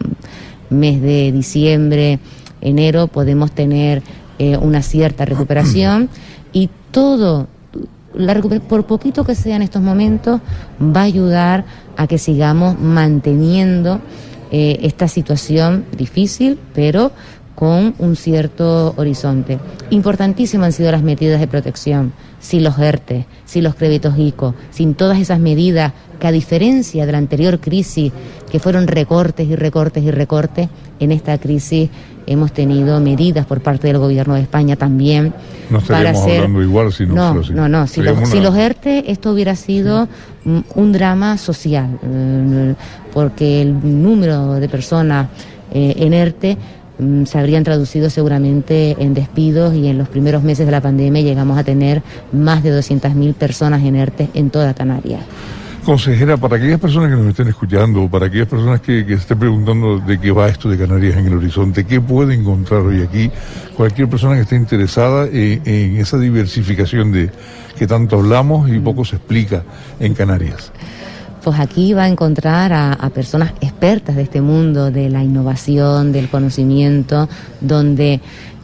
[SPEAKER 6] mes de diciembre, enero, podemos tener eh, una cierta recuperación, y todo, la recuper- por poquito que sea en estos momentos, va a ayudar a que sigamos manteniendo eh, esta situación difícil, pero con un cierto horizonte. Importantísimas han sido las medidas de protección, sin los ERTE, sin los créditos ICO, sin todas esas medidas que, a diferencia de la anterior crisis, que fueron recortes y recortes y recortes, en esta crisis hemos tenido medidas por parte del Gobierno de España también.
[SPEAKER 3] No estaríamos
[SPEAKER 6] para hacer...
[SPEAKER 3] hablando igual si no
[SPEAKER 6] No,
[SPEAKER 3] fuera así.
[SPEAKER 6] no, no, si los,
[SPEAKER 3] una...
[SPEAKER 6] si los ERTE, esto hubiera sido sí. un drama social, eh, porque el número de personas eh, en ERTE mm, se habrían traducido seguramente en despidos, y en los primeros meses de la pandemia llegamos a tener más de doscientas mil personas en ERTE en toda Canarias.
[SPEAKER 3] Consejera, para aquellas personas que nos estén escuchando, para aquellas personas que, que estén preguntando de qué va esto de Canarias en el horizonte, ¿qué puede encontrar hoy aquí cualquier persona que esté interesada en, en esa diversificación de que tanto hablamos y poco se explica en Canarias?
[SPEAKER 6] Pues aquí va a encontrar a, a personas expertas de este mundo, de la innovación, del conocimiento, donde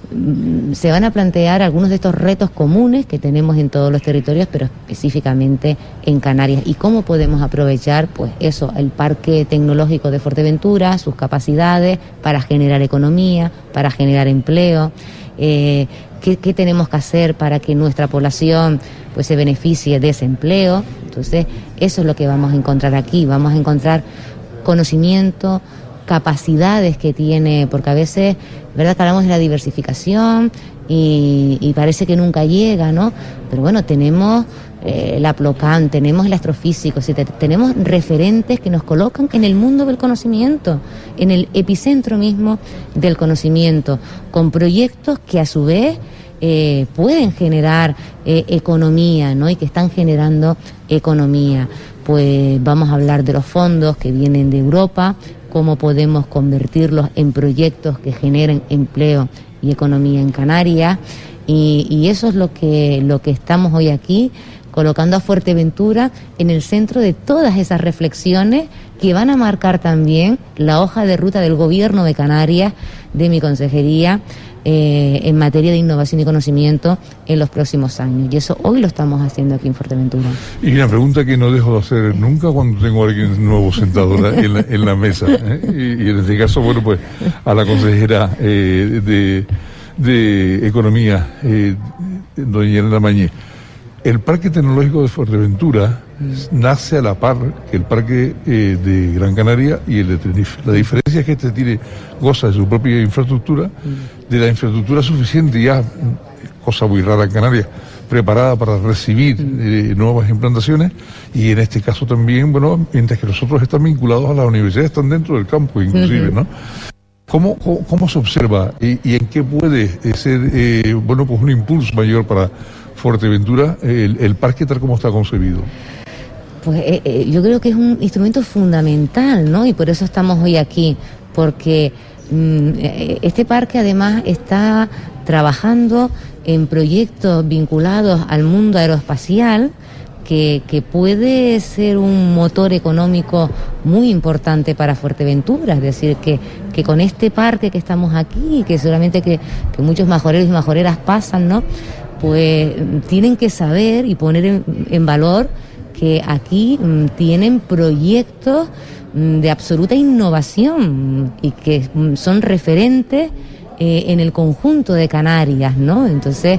[SPEAKER 6] se van a plantear algunos de estos retos comunes que tenemos en todos los territorios, pero específicamente en Canarias, y cómo podemos aprovechar, pues eso, el parque tecnológico de Fuerteventura, sus capacidades para generar economía, para generar empleo, eh, qué, qué tenemos que hacer para que nuestra población pues se beneficie de ese empleo. Entonces, eso es lo que vamos a encontrar aquí. Vamos a encontrar conocimiento, capacidades que tiene, porque a veces, verdad, que hablamos de la diversificación y, y parece que nunca llega, ¿no? Pero bueno, tenemos eh, la Plocan, tenemos el astrofísico, ¿sí? Tenemos referentes que nos colocan en el mundo del conocimiento, en el epicentro mismo del conocimiento, con proyectos que a su vez eh, pueden generar eh, economía, ¿no? Y que están generando economía. Pues vamos a hablar de los fondos que vienen de Europa, cómo podemos convertirlos en proyectos que generen empleo y economía en Canarias, y, y eso es lo que, lo que estamos hoy aquí, colocando a Fuerteventura en el centro de todas esas reflexiones que van a marcar también la hoja de ruta del Gobierno de Canarias, de mi consejería, eh, en materia de innovación y conocimiento en los próximos años. Y eso hoy lo estamos haciendo aquí en Fuerteventura.
[SPEAKER 3] Y una pregunta que no dejo de hacer nunca cuando tengo a alguien nuevo sentado en la, en la mesa, ¿eh? y, y en este caso, bueno, pues a la consejera eh, de, de Economía, eh, doña Elena Mañé. El Parque Tecnológico de Fuerteventura nace a la par que el Parque eh, de Gran Canaria y el de Tenerife. La diferencia es que este tiene, goza de su propia infraestructura, de la infraestructura suficiente ya, cosa muy rara en Canarias, preparada para recibir eh, nuevas implantaciones, y en este caso también, bueno, mientras que nosotros estamos vinculados a las universidades, están dentro del campo inclusive, ¿no? ¿Cómo, cómo, cómo se observa y, y en qué puede ser, eh, bueno, pues un impulso mayor para Fuerteventura, el, el parque tal como está concebido?
[SPEAKER 6] Pues eh, eh, yo creo que es un instrumento fundamental, ¿no? Y por eso estamos hoy aquí, porque mm, eh, este parque además está trabajando en proyectos vinculados al mundo aeroespacial, que, que puede ser un motor económico muy importante para Fuerteventura. Es decir, que, que con este parque que estamos aquí, que seguramente que, que muchos majoreros y majoreras pasan, ¿no?, pues tienen que saber y poner en, en valor que aquí mm, tienen proyectos mm, de absoluta innovación mm, y que mm, son referentes eh, en el conjunto de Canarias, ¿no? Entonces,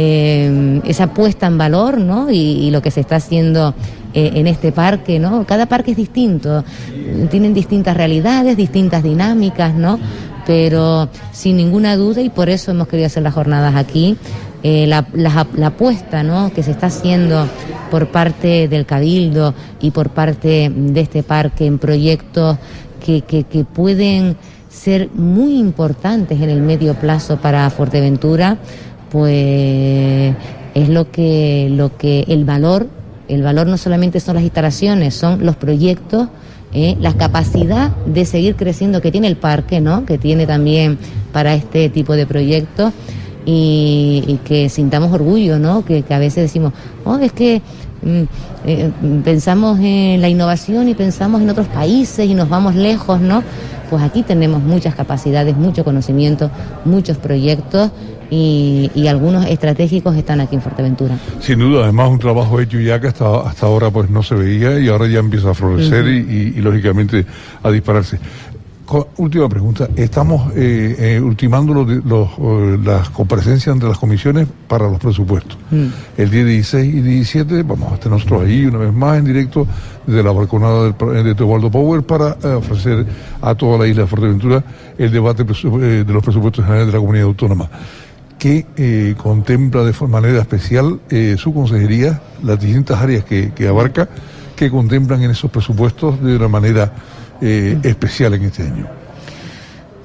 [SPEAKER 6] eh, esa puesta en valor, ¿no? Y, y lo que se está haciendo eh, en este parque, ¿no? Cada parque es distinto, tienen distintas realidades, distintas dinámicas, ¿no? Pero sin ninguna duda, y por eso hemos querido hacer las jornadas aquí, Eh, la, la, la apuesta, ¿no?, que se está haciendo por parte del Cabildo y por parte de este parque en proyectos que, que, que pueden ser muy importantes en el medio plazo para Fuerteventura, pues es lo que, lo que el valor, el valor no solamente son las instalaciones, son los proyectos, eh, la capacidad de seguir creciendo que tiene el parque, ¿no?, que tiene también para este tipo de proyectos. Y, y que sintamos orgullo, ¿no? Que, que a veces decimos, oh, es que mm, eh, pensamos en la innovación y pensamos en otros países y nos vamos lejos, ¿no? Pues aquí tenemos muchas capacidades, mucho conocimiento, muchos proyectos y, y algunos estratégicos están aquí en Fuerteventura.
[SPEAKER 3] Sin duda, además un trabajo hecho ya que hasta, hasta ahora pues no se veía y ahora ya empieza a florecer uh-huh. y, y, y lógicamente a dispararse. Última pregunta. Estamos eh, eh, ultimando los, los, eh, las comparecencias ante las comisiones para los presupuestos. Mm. El día dieciséis y diecisiete vamos a estar nosotros ahí una vez más en directo desde la balconada del, de Teobaldo Power para eh, ofrecer a toda la isla de Fuerteventura el debate eh, de los presupuestos generales de la comunidad autónoma. ¿Qué eh, contempla de manera especial eh, su consejería, las distintas áreas que, que abarca, que contemplan en esos presupuestos de una manera Eh, especial en este año?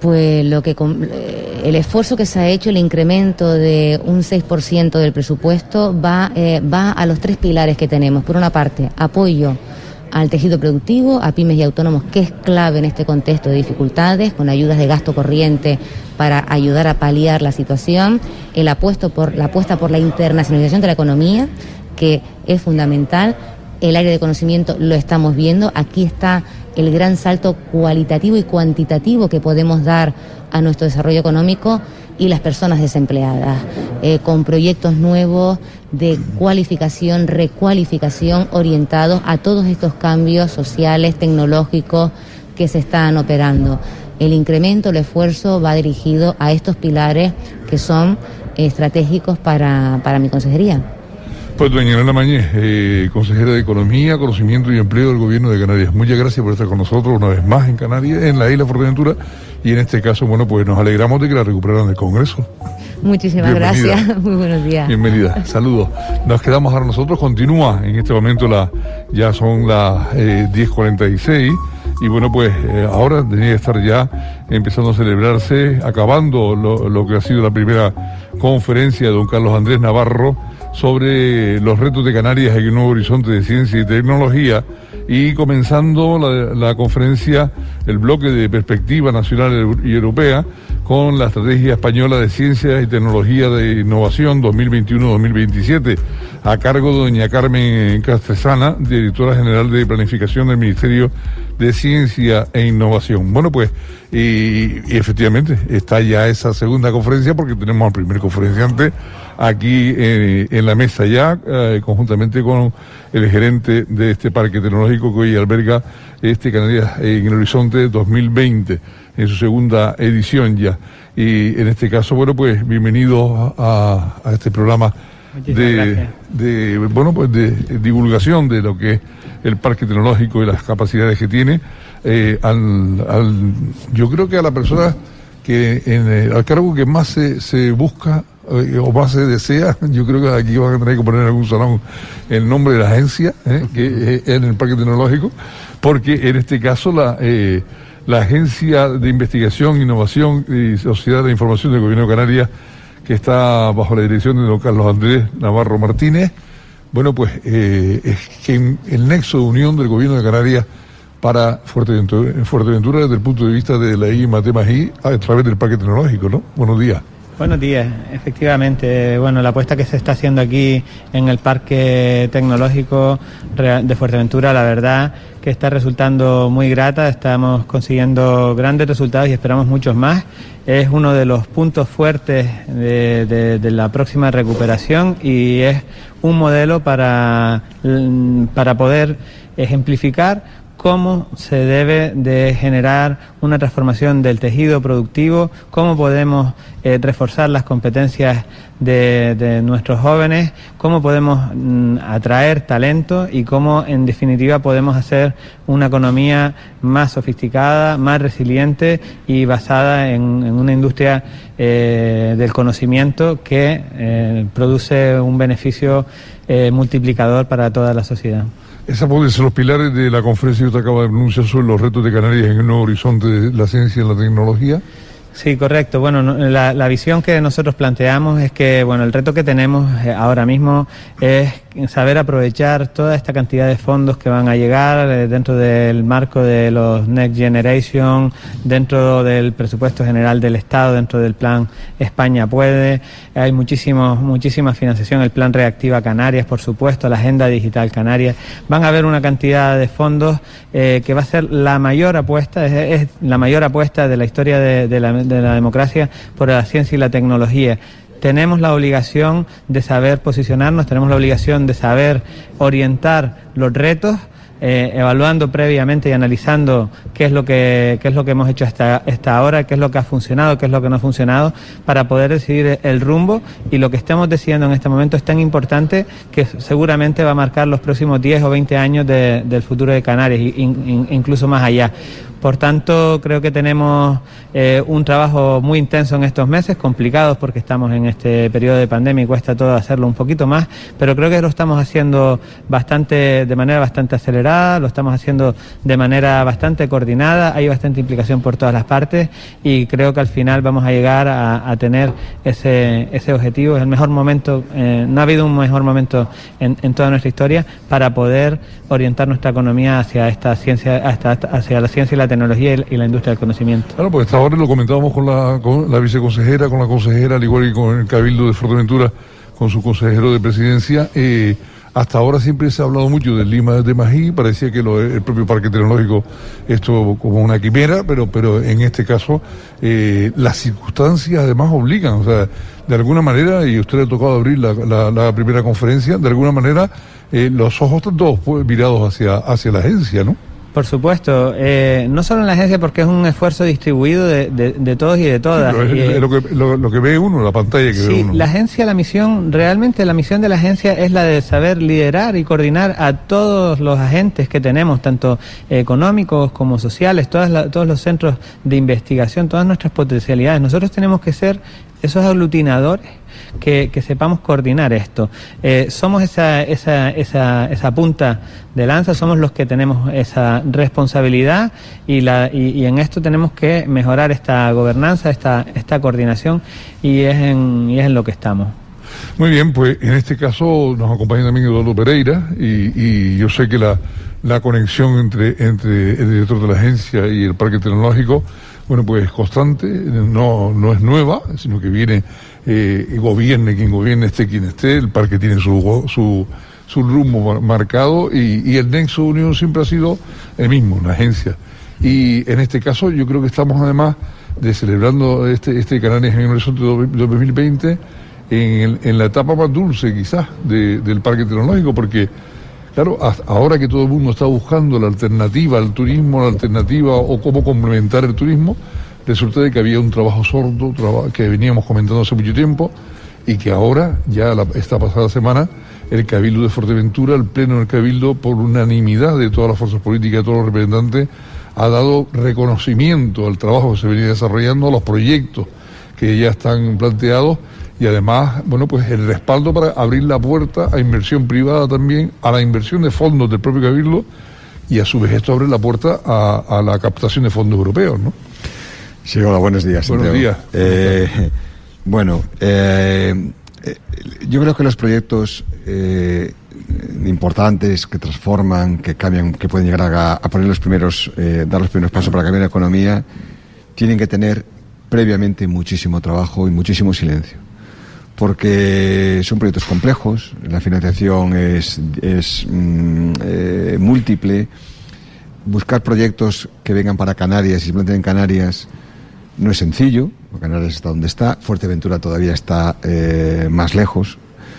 [SPEAKER 6] Pues lo que el esfuerzo que se ha hecho, el incremento de un seis por ciento del presupuesto va, eh, va a los tres pilares que tenemos. Por una parte, apoyo al tejido productivo, a pymes y autónomos, que es clave en este contexto de dificultades, con ayudas de gasto corriente para ayudar a paliar la situación, el apuesto por, la apuesta por la internacionalización de la economía, que es fundamental. El área de conocimiento lo estamos viendo, aquí está el gran salto cualitativo y cuantitativo que podemos dar a nuestro desarrollo económico, y las personas desempleadas, eh, con proyectos nuevos de cualificación, recualificación, orientados a todos estos cambios sociales, tecnológicos que se están operando. El incremento, el esfuerzo va dirigido a estos pilares que son estratégicos para, para mi consejería.
[SPEAKER 3] Pues doña Elena Mañez, eh, consejera de Economía, Conocimiento y Empleo del Gobierno de Canarias, muchas gracias por estar con nosotros una vez más en Canarias, en la isla Fuerteventura, y en este caso, bueno, pues nos alegramos de que la recuperaran del Congreso.
[SPEAKER 6] Muchísimas Bienvenida. Gracias, muy buenos días. Bienvenida, saludos.
[SPEAKER 3] Nos quedamos ahora nosotros, continúa en este momento, la ya son las eh, diez cuarenta y seis, y bueno, pues eh, ahora tenía que estar ya empezando a celebrarse, acabando lo, lo que ha sido la primera conferencia de don Carlos Andrés Navarro sobre los retos de Canarias en un nuevo horizonte de ciencia y tecnología, y comenzando la, la conferencia, el bloque de perspectiva nacional y europea, con la Estrategia Española de Ciencia y Tecnología de Innovación dos mil veintiuno a dos mil veintisiete, a cargo de doña Carmen Castresana, directora general de Planificación del Ministerio de Ciencia e Innovación. Bueno, pues, y, y efectivamente, está ya esa segunda conferencia, porque tenemos al primer conferenciante aquí eh, en la mesa ya, eh, conjuntamente con el gerente de este parque tecnológico que hoy alberga este Canarias en el Horizonte dos mil veinte, en su segunda edición ya. Y en este caso, bueno, pues bienvenidos a, a este programa de, de, bueno, pues de divulgación de lo que es el parque tecnológico y las capacidades que tiene, eh, al, al, yo creo que a la persona que en el, al cargo que más se, se busca o más se desea, yo creo que aquí van a tener que poner en algún salón el nombre de la agencia, eh, que es en el parque tecnológico, porque en este caso la eh, la Agencia de Investigación, Innovación y Sociedad de Información del Gobierno de Canarias, que está bajo la dirección de don Carlos Andrés Navarro Martínez, bueno, pues eh, es que el nexo de unión del Gobierno de Canarias para Fuerteventura, Fuerteventura desde el punto de vista de la I M A T más I a través del parque tecnológico, ¿no? Buenos días.
[SPEAKER 7] Buenos días, efectivamente. Bueno, la apuesta que se está haciendo aquí en el Parque Tecnológico de Fuerteventura, la verdad que está resultando muy grata, estamos consiguiendo grandes resultados y esperamos muchos más. Es uno de los puntos fuertes de, de, de la próxima recuperación, y es un modelo para, para poder ejemplificar cómo se debe de generar una transformación del tejido productivo, cómo podemos eh, reforzar las competencias de, de nuestros jóvenes, cómo podemos mm, atraer talento y cómo en definitiva podemos hacer una economía más sofisticada, más resiliente y basada en, en una industria eh, del conocimiento que eh, produce un beneficio eh, multiplicador para toda la sociedad.
[SPEAKER 3] Esos pueden ser los pilares de la conferencia que usted acaba de pronunciar sobre los retos de Canarias en el nuevo horizonte de la ciencia y la tecnología.
[SPEAKER 7] Sí, correcto. Bueno, la, la visión que nosotros planteamos es que, bueno, el reto que tenemos ahora mismo es saber aprovechar toda esta cantidad de fondos que van a llegar eh, dentro del marco de los Next Generation, dentro del presupuesto general del Estado, dentro del plan España Puede. Hay muchísimos, muchísima financiación, el plan Reactiva Canarias, por supuesto, la Agenda Digital Canarias. Van a haber una cantidad de fondos eh, que va a ser la mayor apuesta, es, es la mayor apuesta de la historia de, de, la, de la democracia por la ciencia y la tecnología. Tenemos la obligación de saber posicionarnos, tenemos la obligación de saber orientar los retos, eh, evaluando previamente y analizando qué es lo que qué es lo que hemos hecho hasta esta hora, qué es lo que ha funcionado, qué es lo que no ha funcionado, para poder decidir el rumbo. Y lo que estamos decidiendo en este momento es tan importante que seguramente va a marcar los próximos diez o veinte años de, del futuro de Canarias, in, in, incluso más allá. Por tanto, creo que tenemos eh, un trabajo muy intenso en estos meses, complicados porque estamos en este periodo de pandemia y cuesta todo hacerlo un poquito más, pero creo que lo estamos haciendo bastante, de manera bastante acelerada, lo estamos haciendo de manera bastante coordinada, hay bastante implicación por todas las partes y creo que al final vamos a llegar a, a tener ese, ese objetivo. Es el mejor momento, eh, no ha habido un mejor momento en, en toda nuestra historia para poder orientar nuestra economía hacia esta ciencia, hasta, hacia la ciencia y la tecnología y la industria del conocimiento.
[SPEAKER 3] Claro, pues hasta ahora lo comentábamos con la, con la viceconsejera, con la consejera, al igual que con el Cabildo de Fuerteventura, con su consejero de presidencia. Eh, hasta ahora siempre se ha hablado mucho del Lima de Magí, parecía que lo, el propio Parque Tecnológico esto como una quimera, pero, pero en este caso eh, las circunstancias además obligan, o sea, de alguna manera, y usted le ha tocado abrir la, la, la primera conferencia, de alguna manera eh, los ojos están todos mirados hacia, hacia la agencia, ¿no?
[SPEAKER 7] Por supuesto, eh, no solo en la agencia porque es un esfuerzo distribuido de, de, de todos y de todas.
[SPEAKER 3] Sí, pero es,
[SPEAKER 7] eh,
[SPEAKER 3] es lo, que, lo, lo que ve uno, la pantalla que
[SPEAKER 7] sí,
[SPEAKER 3] ve uno.
[SPEAKER 7] La agencia, la misión, realmente la misión de la agencia es la de saber liderar y coordinar a todos los agentes que tenemos, tanto económicos como sociales, todas la, todos los centros de investigación, todas nuestras potencialidades. Nosotros tenemos que ser esos aglutinadores que, que sepamos coordinar esto. Eh, somos esa, esa, esa, esa punta de lanza, somos los que tenemos esa responsabilidad y, la, y, y en esto tenemos que mejorar esta gobernanza, esta, esta coordinación y es, en, y es en lo que estamos.
[SPEAKER 3] Muy bien, pues en este caso nos acompaña también Eduardo Pereira y, y yo sé que la, la conexión entre, entre el director de la agencia y el Parque Tecnológico, bueno, pues es constante, no, no es nueva, sino que viene, eh, gobierne quien gobierne, esté quien esté, el parque tiene su, su, su rumbo marcado y, y el nexo de unión siempre ha sido el mismo, la agencia. Y en este caso yo creo que estamos además de celebrando este, este Canarias en el Horizonte dos mil veinte en, el, en la etapa más dulce quizás de, del Parque Tecnológico, porque claro, ahora que todo el mundo está buscando la alternativa al turismo, la alternativa o cómo complementar el turismo, resulta de que había un trabajo sordo traba, que veníamos comentando hace mucho tiempo y que ahora, ya la, esta pasada semana, el Cabildo de Fuerteventura, el Pleno del Cabildo, por unanimidad de todas las fuerzas políticas, de todos los representantes, ha dado reconocimiento al trabajo que se venía desarrollando, a los proyectos que ya están planteados y además, bueno, pues el respaldo para abrir la puerta a inversión privada también, a la inversión de fondos del propio Cabildo y a su vez esto abre la puerta a, a la captación de fondos europeos, ¿no?
[SPEAKER 8] Sí, hola, buenos días.
[SPEAKER 3] Buenos
[SPEAKER 8] Santiago.
[SPEAKER 3] días.
[SPEAKER 8] Eh, bueno, eh, eh, yo creo que los proyectos eh, importantes que transforman, que cambian, que pueden llegar a, a poner los primeros, eh, dar los primeros pasos para cambiar la economía, tienen que tener previamente muchísimo trabajo y muchísimo silencio. Porque son proyectos complejos, la financiación es, es mm, eh, múltiple. Buscar proyectos que vengan para Canarias y se planteen en Canarias no es sencillo, porque Canarias está donde está, Fuerteventura todavía está eh, más lejos.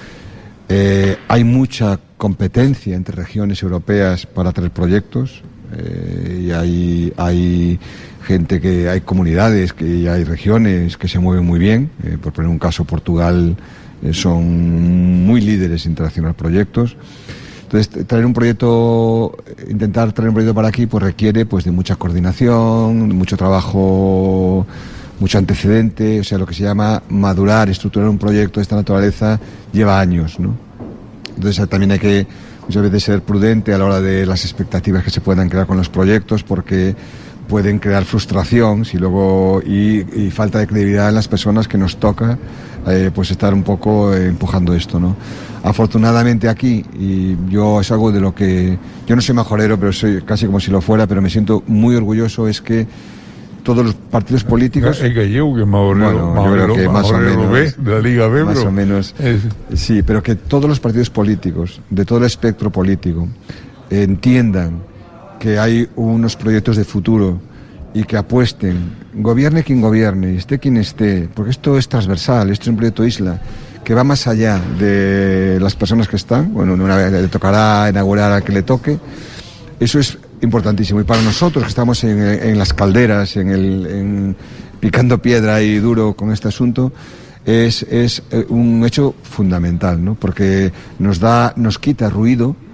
[SPEAKER 8] Eh, hay mucha competencia entre regiones europeas para traer proyectos eh, y hay, hay gente que hay comunidades que y hay regiones que se mueven muy bien. Eh, por poner un caso, Portugal eh, son muy líderes en traccionar proyectos. Entonces, traer un proyecto, intentar traer un proyecto para aquí, pues requiere pues de mucha coordinación, mucho trabajo, mucho antecedente, o sea, lo que se llama madurar, estructurar un proyecto de esta naturaleza lleva años, ¿no? Entonces también hay que muchas veces ser prudente a la hora de las expectativas que se puedan crear con los proyectos, porque pueden crear frustración si luego y, y falta de credibilidad en las personas que nos toca eh, pues estar un poco eh, empujando esto, ¿no? Afortunadamente aquí, y yo es algo de lo que yo no soy majorero, pero soy casi como si lo fuera, pero me siento muy orgulloso, es que todos los partidos políticos.
[SPEAKER 3] El gallego que es majorero,
[SPEAKER 8] bueno, yo creo que más o menos
[SPEAKER 3] B, de la Liga B,
[SPEAKER 8] más
[SPEAKER 3] pero,
[SPEAKER 8] o menos
[SPEAKER 3] es...
[SPEAKER 8] sí, pero que todos los partidos políticos de todo el espectro político entiendan que hay unos proyectos de futuro y que apuesten, gobierne quien gobierne, esté quien esté, porque esto es transversal, esto es un proyecto isla que va más allá de las personas que están. Bueno, una vez le tocará inaugurar a que le toque. Eso es importantísimo. Y para nosotros que estamos en, en las calderas, en el, en, picando piedra y duro con este asunto, es, es un hecho fundamental, ¿no? Porque nos da, nos quita ruido,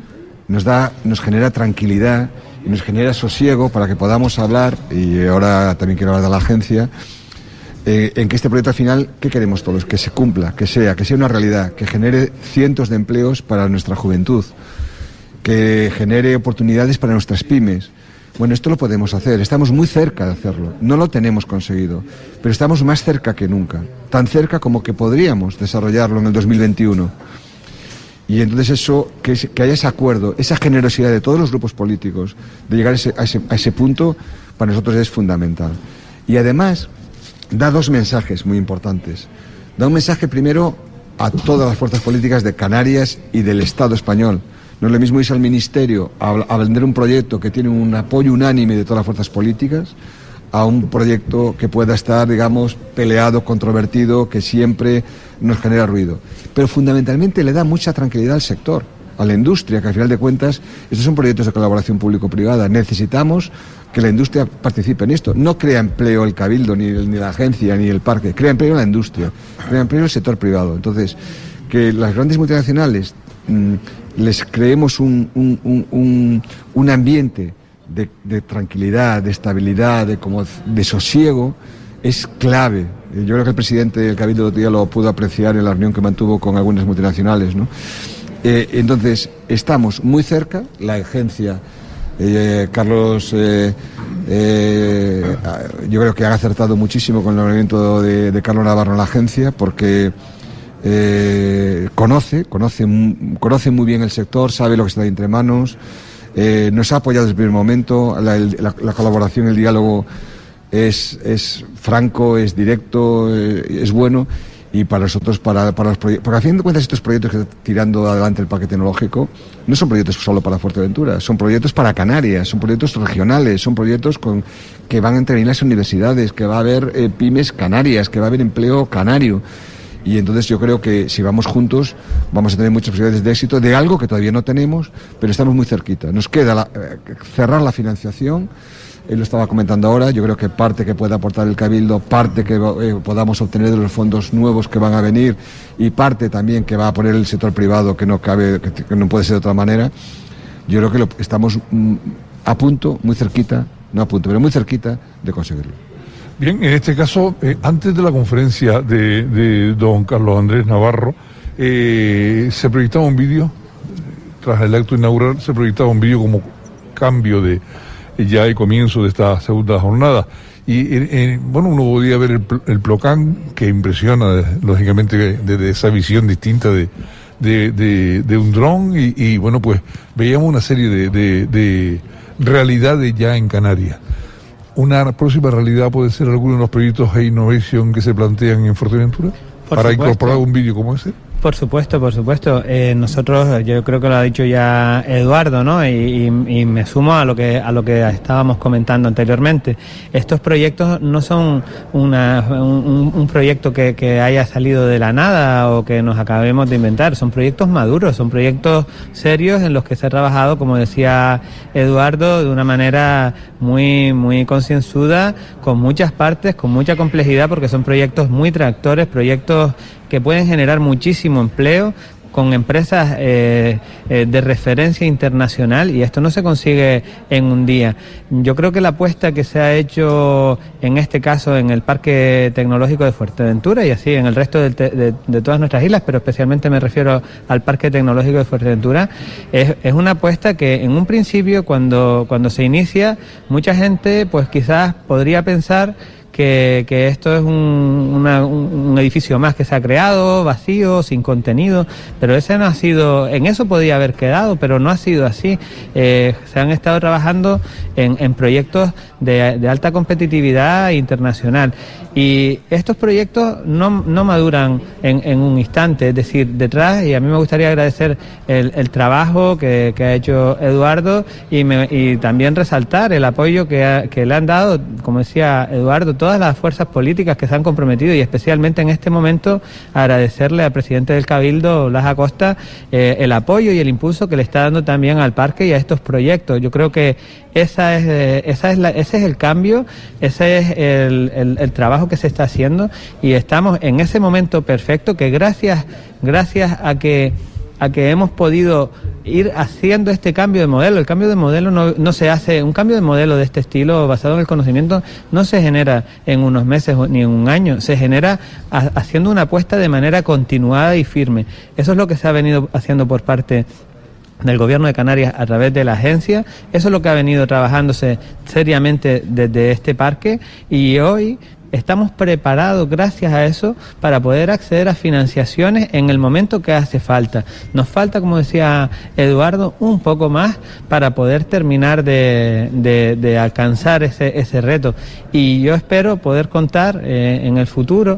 [SPEAKER 8] nos da, nos genera tranquilidad y nos genera sosiego para que podamos hablar, y ahora también quiero hablar de la agencia, eh, en que este proyecto al final, ¿qué queremos todos? Que se cumpla, que sea, que sea una realidad, que genere cientos de empleos para nuestra juventud, que genere oportunidades para nuestras pymes. Bueno, esto lo podemos hacer, estamos muy cerca de hacerlo, no lo tenemos conseguido, pero estamos más cerca que nunca, tan cerca como que podríamos desarrollarlo en el dos mil veintiuno. Y entonces eso, que, que haya ese acuerdo, esa generosidad de todos los grupos políticos de llegar a ese, a ese, a ese punto, para nosotros es fundamental. Y además, da dos mensajes muy importantes. Da un mensaje primero a todas las fuerzas políticas de Canarias y del Estado español. No es lo mismo irse al Ministerio a, a vender un proyecto que tiene un apoyo unánime de todas las fuerzas políticas a un proyecto que pueda estar, digamos, peleado, controvertido, que siempre nos genera ruido. Pero fundamentalmente le da mucha tranquilidad al sector, a la industria, que al final de cuentas estos son proyectos de colaboración público-privada. Necesitamos que la industria participe en esto. No crea empleo el Cabildo, ni, ni la agencia, ni el parque. Crea empleo en la industria, crea empleo en el sector privado. Entonces, que las grandes multinacionales mmm, les creemos un, un, un, un, un ambiente de, de tranquilidad, de estabilidad, de, como, de sosiego, es clave. Yo creo que el presidente del Cabildo el otro día lo pudo apreciar en la reunión que mantuvo con algunas multinacionales, ¿no? Eh, entonces, estamos muy cerca, la agencia, eh, Carlos, eh, eh, yo creo que ha acertado muchísimo con el nombramiento de, de Carlos Navarro en la agencia, porque eh, conoce, conoce, conoce muy bien el sector, sabe lo que está entre manos, eh, nos ha apoyado desde el primer momento, la, la, la colaboración, el diálogo es, es franco, es directo, eh, es bueno. Y para nosotros, para, para los proyectos, porque a fin de cuentas estos proyectos que está tirando adelante el Parque Tecnológico no son proyectos solo para Fuerteventura, son proyectos para Canarias, son proyectos regionales, son proyectos con que van a intervenir las universidades, que va a haber eh, pymes canarias, que va a haber empleo canario. Y entonces yo creo que si vamos juntos vamos a tener muchas posibilidades de éxito de algo que todavía no tenemos, pero estamos muy cerquita. Nos queda la, eh, cerrar la financiación. Él lo estaba comentando ahora, yo creo que parte que puede aportar el Cabildo, parte que eh, podamos obtener de los fondos nuevos que van a venir y parte también que va a poner el sector privado, que no cabe, que, que no puede ser de otra manera. Yo creo que lo, estamos mm, a punto, muy cerquita, no a punto, pero muy cerquita de conseguirlo.
[SPEAKER 3] Bien, en este caso, eh, antes de la conferencia de, de don Carlos Andrés Navarro, eh, se proyectaba un vídeo, tras el acto inaugural, se proyectaba un vídeo como cambio de ya el comienzo de esta segunda jornada. Y eh, eh, bueno, uno podía ver el, el Plocán, que impresiona, lógicamente, desde de esa visión distinta de, de, de, de un dron, y, y bueno, pues veíamos una serie de, de, de realidades ya en Canarias. ¿Una próxima realidad puede ser alguno de los proyectos e innovación que se plantean en Fuerteventura?
[SPEAKER 7] Por
[SPEAKER 3] para
[SPEAKER 7] supuesto.
[SPEAKER 3] Incorporar un vídeo como ese.
[SPEAKER 7] Por supuesto, por supuesto. Eh, nosotros, yo creo que lo ha dicho ya Eduardo, ¿no? Y, y, y me sumo a lo que a lo que estábamos comentando anteriormente. Estos proyectos no son una, un, un proyecto que, que haya salido de la nada o que nos acabemos de inventar. Son proyectos maduros, son proyectos serios en los que se ha trabajado, como decía Eduardo, de una manera muy muy concienzuda, con muchas partes, con mucha complejidad, porque son proyectos muy tractores, proyectos que pueden generar muchísimo empleo con empresas eh, eh, de referencia internacional, y esto no se consigue en un día. Yo creo que la apuesta que se ha hecho en este caso en el Parque Tecnológico de Fuerteventura y así en el resto de, de, de todas nuestras islas, pero especialmente me refiero al Parque Tecnológico de Fuerteventura, es, es una apuesta que en un principio cuando, cuando se inicia, mucha gente pues quizás podría pensar Que, que esto es un, una, un edificio más que se ha creado, vacío, sin contenido, pero ese no ha sido, en eso podía haber quedado, pero no ha sido así. Eh, se han estado trabajando en, en proyectos de, de alta competitividad internacional, y estos proyectos no, no maduran en, en un instante, es decir, detrás, y a mí me gustaría agradecer el, el trabajo que, que ha hecho Eduardo, y, me, y también resaltar el apoyo que, ha, que le han dado, como decía Eduardo, todas las fuerzas políticas que se han comprometido, y especialmente en este momento agradecerle al presidente del Cabildo, Blas Acosta, eh, el apoyo y el impulso que le está dando también al parque y a estos proyectos. Yo creo que esa es, eh, esa es la, ese es el cambio, ese es el, el, el trabajo que se está haciendo, y estamos en ese momento perfecto que gracias, gracias a que a que hemos podido ir haciendo este cambio de modelo. El cambio de modelo no, no se hace, un cambio de modelo de este estilo basado en el conocimiento no se genera en unos meses ni en un año, se genera a, haciendo una apuesta de manera continuada y firme. Eso es lo que se ha venido haciendo por parte del Gobierno de Canarias a través de la agencia. Eso es lo que ha venido trabajándose seriamente desde este parque, y hoy estamos preparados, gracias a eso, para poder acceder a financiaciones en el momento que hace falta. Nos falta, como decía Eduardo, un poco más para poder terminar de, de, de alcanzar ese, ese reto. Y yo espero poder contar eh, en el futuro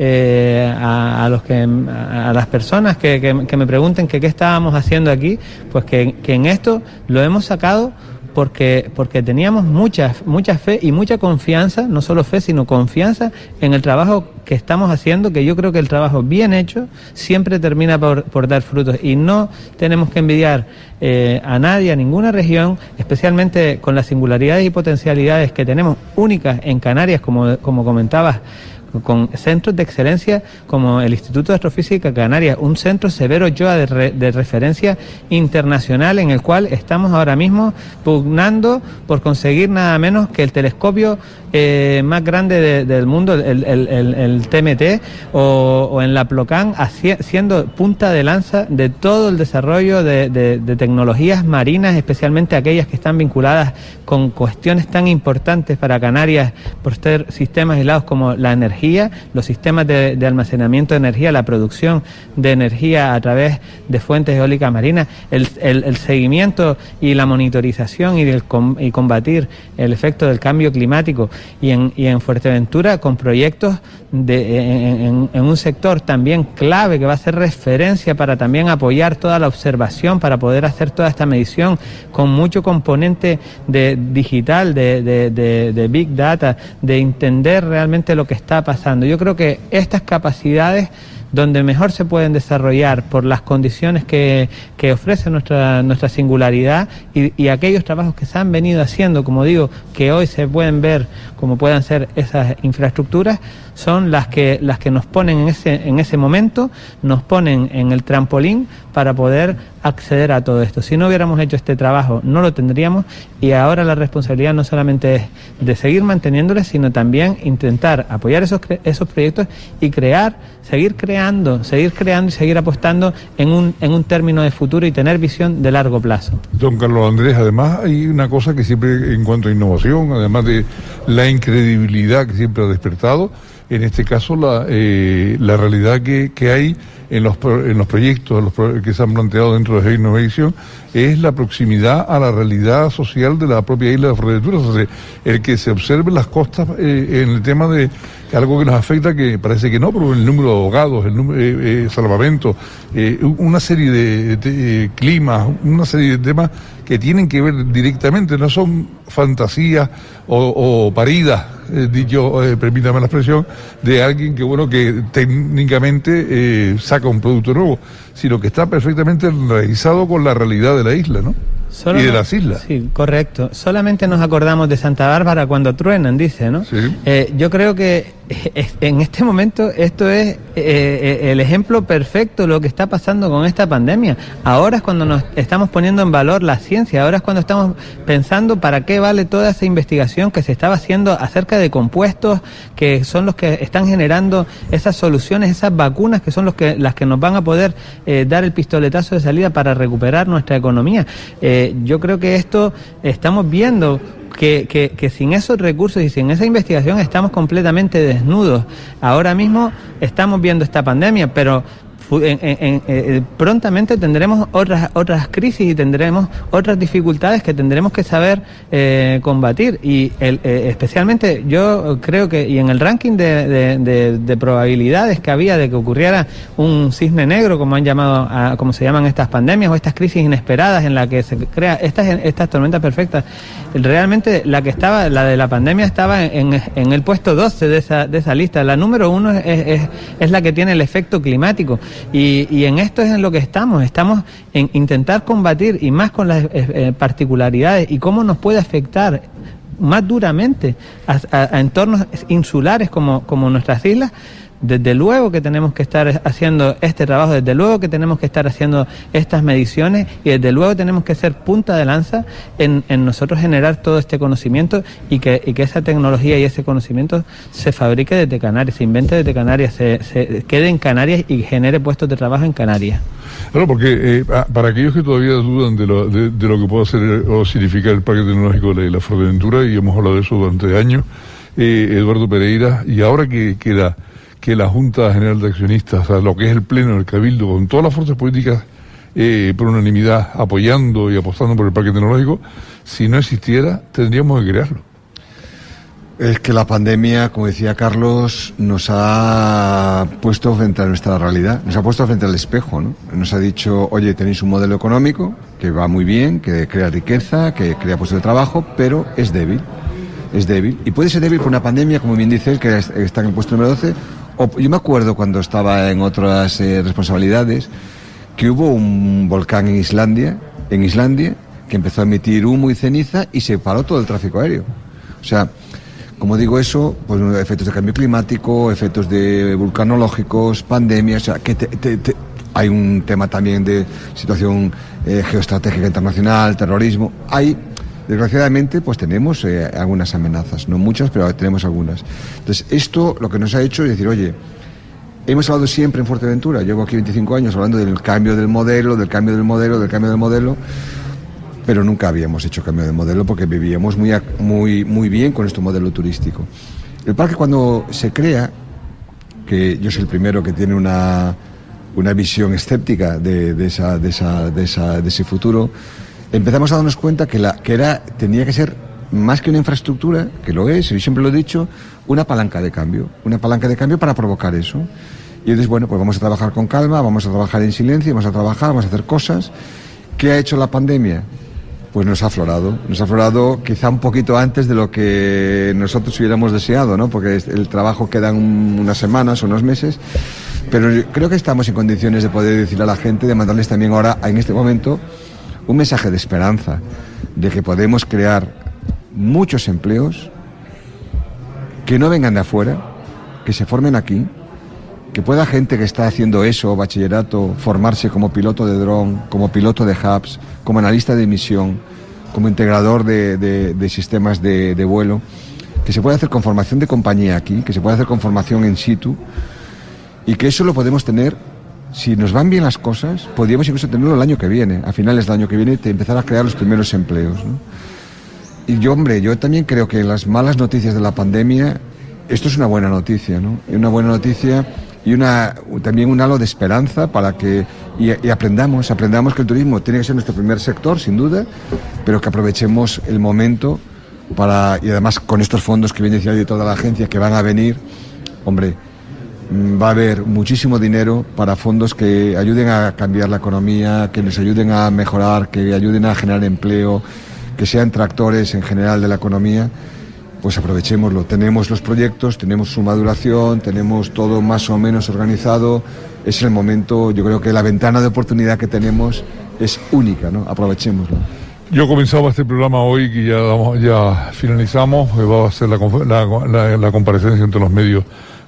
[SPEAKER 7] eh, a, a los que a las personas que, que, que me pregunten que qué estábamos haciendo aquí, pues que, que en esto lo hemos sacado porque porque teníamos mucha mucha fe y mucha confianza, no solo fe, sino confianza en el trabajo que estamos haciendo, que yo creo que el trabajo bien hecho siempre termina por, por dar frutos, y no tenemos que envidiar eh, a nadie, a ninguna región, especialmente con las singularidades y potencialidades que tenemos únicas en Canarias, como, como comentabas, con centros de excelencia como el Instituto de Astrofísica Canarias, un centro Severo Ochoa de, re, de referencia internacional, en el cual estamos ahora mismo pugnando por conseguir nada menos que el telescopio eh, más grande de, del mundo, el, el, el, el T M T, o, o en la Plocan, haci, siendo punta de lanza de todo el desarrollo de, de, de tecnologías marinas, especialmente aquellas que están vinculadas con cuestiones tan importantes para Canarias por ser sistemas aislados como la energía, los sistemas de, de almacenamiento de energía, la producción de energía a través de fuentes eólicas marinas, el, el, el seguimiento y la monitorización y, el, y combatir el efecto del cambio climático, y en, y en Fuerteventura con proyectos de, en, en, en un sector también clave que va a ser referencia para también apoyar toda la observación, para poder hacer toda esta medición con mucho componente de digital, de, de, de, de Big Data, de entender realmente lo que está pasando. Yo creo que estas capacidades, donde mejor se pueden desarrollar por las condiciones que, que ofrece nuestra, nuestra singularidad, y, y aquellos trabajos que se han venido haciendo, como digo, que hoy se pueden ver como puedan ser esas infraestructuras, son las que las que nos ponen en ese en ese momento, nos ponen en el trampolín para poder acceder a todo esto. Si no hubiéramos hecho este trabajo, no lo tendríamos, y ahora la responsabilidad no solamente es de seguir manteniéndoles, sino también intentar apoyar esos esos proyectos y crear, seguir creando, seguir creando y seguir apostando en un en un término de futuro y tener visión de largo plazo.
[SPEAKER 3] Don Carlos Andrés, además hay una cosa que siempre, en cuanto a innovación, además de la incredibilidad que siempre ha despertado, en este caso la eh, la realidad que, que hay en los en los proyectos en los pro, que se han planteado dentro de Innovation, es la proximidad a la realidad social de la propia isla de Fuerteventura. O sea, el que se observen las costas eh, en el tema de algo que nos afecta, que parece que no, pero el número de ahogados, el número de eh, salvamentos, eh, una serie de, de, de climas, una serie de temas que tienen que ver directamente, no son fantasías o, o paridas, eh, dicho, eh, permítame la expresión, de alguien que, bueno, que técnicamente eh, saca un producto nuevo, sino que está perfectamente realizado con la realidad de la isla, ¿no? Solo y de las islas.
[SPEAKER 7] Sí, correcto. Solamente nos acordamos de Santa Bárbara cuando truenan, dice, ¿no?
[SPEAKER 3] Sí.
[SPEAKER 7] Eh, yo creo que en este momento esto es eh, el ejemplo perfecto de lo que está pasando con esta pandemia. Ahora es cuando nos estamos poniendo en valor la ciencia, ahora es cuando estamos pensando para qué vale toda esa investigación que se estaba haciendo acerca de compuestos que son los que están generando esas soluciones, esas vacunas que son los que las que nos van a poder eh, dar el pistoletazo de salida para recuperar nuestra economía. Eh, yo creo que esto estamos viendo que, que, que sin esos recursos y sin esa investigación estamos completamente desnudos. Ahora mismo estamos viendo esta pandemia, pero En, en, en, eh, prontamente tendremos otras otras crisis y tendremos otras dificultades que tendremos que saber eh, combatir, y el, eh, especialmente yo creo que, y en el ranking de, de, de, de probabilidades que había de que ocurriera un cisne negro, como han llamado a, como se llaman estas pandemias o estas crisis inesperadas en la que se crea estas estas tormentas perfectas, realmente la que estaba, la de la pandemia, estaba en, en el puesto doce de esa de esa lista. La número uno es, es, es la que tiene el efecto climático. Y, y en esto es en lo que estamos, estamos en intentar combatir, y más con las eh, particularidades y cómo nos puede afectar más duramente a, a, a entornos insulares como, como nuestras islas, Desde luego que tenemos que estar haciendo este trabajo, desde luego que tenemos que estar haciendo estas mediciones y desde luego tenemos que ser punta de lanza en, en nosotros generar todo este conocimiento y que, y que esa tecnología y ese conocimiento se fabrique desde Canarias, se invente desde Canarias, se, se quede en Canarias y genere puestos de trabajo en Canarias.
[SPEAKER 3] Claro, porque eh, para aquellos que todavía dudan de lo, de, de lo que puede hacer o significar el Parque Tecnológico de la Fuerteventura, y hemos hablado de eso durante años, eh, Eduardo Pereira, y ahora que queda que la Junta General de Accionistas, o sea, lo que es el Pleno del Cabildo, con todas las fuerzas políticas eh, por unanimidad apoyando y apostando por el Parque Tecnológico, si no existiera, tendríamos que crearlo.
[SPEAKER 8] Es que la pandemia, como decía Carlos, nos ha puesto frente a nuestra realidad, nos ha puesto frente al espejo, ¿no? Nos ha dicho, oye, tenéis un modelo económico que va muy bien, que crea riqueza, que crea puestos de trabajo, pero es débil, es débil. Y puede ser débil por una pandemia, como bien dices, que está en el puesto número doce. O, yo me acuerdo cuando estaba en otras eh, responsabilidades que hubo un volcán en Islandia, en Islandia, que empezó a emitir humo y ceniza y se paró todo el tráfico aéreo. O sea, como digo eso, pues efectos de cambio climático, efectos de vulcanológicos, pandemias, o sea, que te, te, te, hay un tema también de situación eh, geoestratégica internacional, terrorismo, hay... Desgraciadamente, pues tenemos eh, algunas amenazas, no muchas, pero tenemos algunas. Entonces, esto lo que nos ha hecho es decir, oye, hemos hablado siempre en Fuerteventura, llevo aquí veinticinco años hablando del cambio del modelo, del cambio del modelo, del cambio del modelo, pero nunca habíamos hecho cambio de modelo porque vivíamos muy, muy, muy bien con nuestro modelo turístico. El parque, cuando se crea, que yo soy el primero que tiene una, una visión escéptica de, de, esa, de, esa, de, esa, de ese futuro, empezamos a darnos cuenta que, la, que era, tenía que ser más que una infraestructura, que lo es, y siempre lo he dicho, una palanca de cambio, una palanca de cambio para provocar eso. Y entonces, bueno, pues vamos a trabajar con calma, vamos a trabajar en silencio, vamos a trabajar, vamos a hacer cosas. ¿Qué ha hecho la pandemia? Pues nos ha aflorado, nos ha aflorado quizá un poquito antes de lo que nosotros hubiéramos deseado, ¿no? Porque el trabajo queda un, unas semanas o unos meses, pero creo que estamos en condiciones de poder decirle a la gente, de mandarles también ahora, en este momento, un mensaje de esperanza, de que podemos crear muchos empleos que no vengan de afuera, que se formen aquí, que pueda gente que está haciendo eso, bachillerato, formarse como piloto de dron, como piloto de hubs, como analista de emisión, como integrador de, de, de sistemas de, de vuelo, que se puede hacer con formación de compañía aquí, que se puede hacer con formación in situ, y que eso lo podemos tener. Si nos van bien las cosas, podríamos incluso tenerlo el año que viene, a finales del año que viene, y empezar a crear los primeros empleos, ¿no? Y yo, hombre, yo también creo que las malas noticias de la pandemia, esto es una buena noticia, ¿no? Una buena noticia y una también un halo de esperanza para que y, y aprendamos, aprendamos que el turismo tiene que ser nuestro primer sector, sin duda, pero que aprovechemos el momento para, y además con estos fondos que viene de toda la agencia que van a venir, hombre, va a haber muchísimo dinero para fondos que ayuden a cambiar la economía, que nos ayuden a mejorar, que ayuden a generar empleo, que sean tractores en general de la economía. Pues aprovechémoslo. Tenemos los proyectos, tenemos su maduración, tenemos todo más o menos organizado. Es el momento, yo creo que la ventana de oportunidad que tenemos es única, ¿no? Aprovechémoslo.
[SPEAKER 3] Yo comenzaba este programa hoy, que ya, ya finalizamos, va a ser la, la, la, la comparecencia entre los medios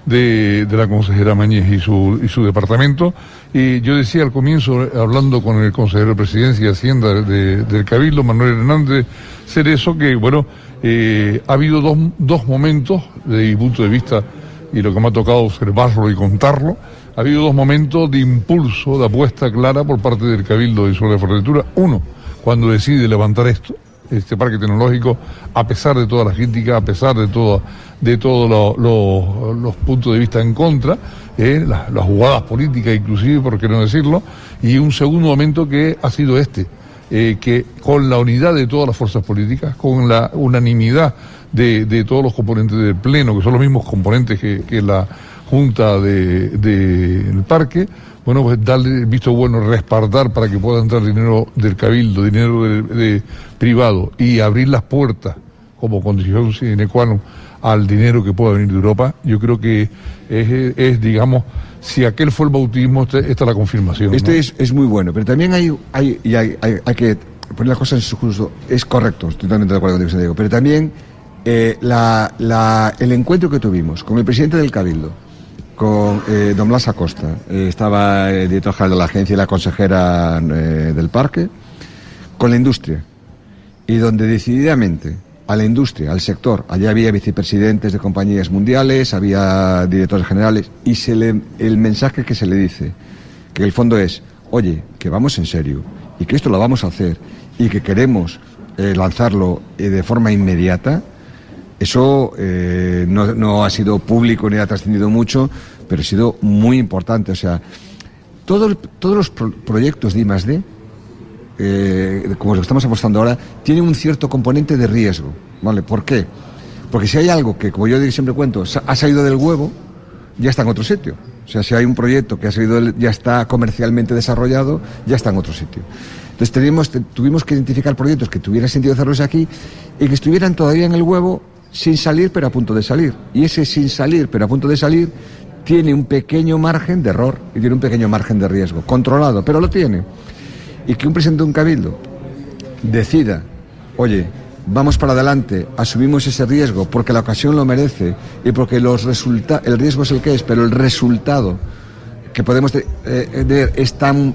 [SPEAKER 3] de, de la consejera Mañez y su, y su departamento. Y yo decía al comienzo, hablando con el consejero de Presidencia y Hacienda de, de, del Cabildo, Manuel Hernández Cerezo, que bueno, eh, ha habido dos, dos momentos, desde mi punto de vista, y lo que me ha tocado observarlo y contarlo, ha habido dos momentos de impulso, de apuesta clara por parte del Cabildo de Sur de Fuerteventura. Uno, cuando decide levantar esto, este parque tecnológico, a pesar de todas las críticas, a pesar de todo, de todos lo, lo, los puntos de vista en contra, eh, las, las jugadas políticas inclusive, por qué no decirlo, y un segundo momento que ha sido este, eh, que con la unidad de todas las fuerzas políticas, con la unanimidad de, de todos los componentes del Pleno, que son los mismos componentes que, que la Junta del de, de parque, bueno, pues darle el visto bueno, respaldar para que pueda entrar dinero del Cabildo, dinero de, de privado, y abrir las puertas como condición sine qua non al dinero que pueda venir de Europa. Yo creo que es, es digamos, si aquel fue el bautismo, esta, esta es la confirmación.
[SPEAKER 8] Este
[SPEAKER 3] ¿no?
[SPEAKER 8] es, es muy bueno, pero también hay, hay, y hay, hay, hay que poner las cosas en su justo. Es correcto, estoy totalmente de acuerdo con lo que Diego, pero también eh, la, la, el encuentro que tuvimos con el presidente del Cabildo con eh, don Blas Acosta, eh, estaba el director general de la agencia y la consejera eh, del parque, con la industria, y donde decididamente a la industria, al sector, allá había vicepresidentes de compañías mundiales, había directores generales, y se le, el mensaje que se le dice, que el fondo es, oye, que vamos en serio, y que esto lo vamos a hacer, y que queremos eh, lanzarlo eh, de forma inmediata. Eso eh, no, no ha sido público ni ha trascendido mucho, pero ha sido muy importante. O sea, todo, todos los pro proyectos de I más D, eh, como los que estamos apostando ahora, tienen un cierto componente de riesgo, ¿vale? ¿Por qué? Porque si hay algo que, como yo siempre cuento, ha salido del huevo, ya está en otro sitio. O sea, si hay un proyecto que ha salido del, ya está comercialmente desarrollado, ya está en otro sitio. Entonces teníamos, tuvimos que identificar proyectos que tuviera sentido hacerlos aquí y que estuvieran todavía en el huevo, sin salir pero a punto de salir, y ese sin salir pero a punto de salir tiene un pequeño margen de error y tiene un pequeño margen de riesgo, controlado, pero lo tiene. Y que un presidente de un cabildo decida, oye, vamos para adelante, asumimos ese riesgo porque la ocasión lo merece y porque los resulta el riesgo es el que es, pero el resultado que podemos tener eh, es tan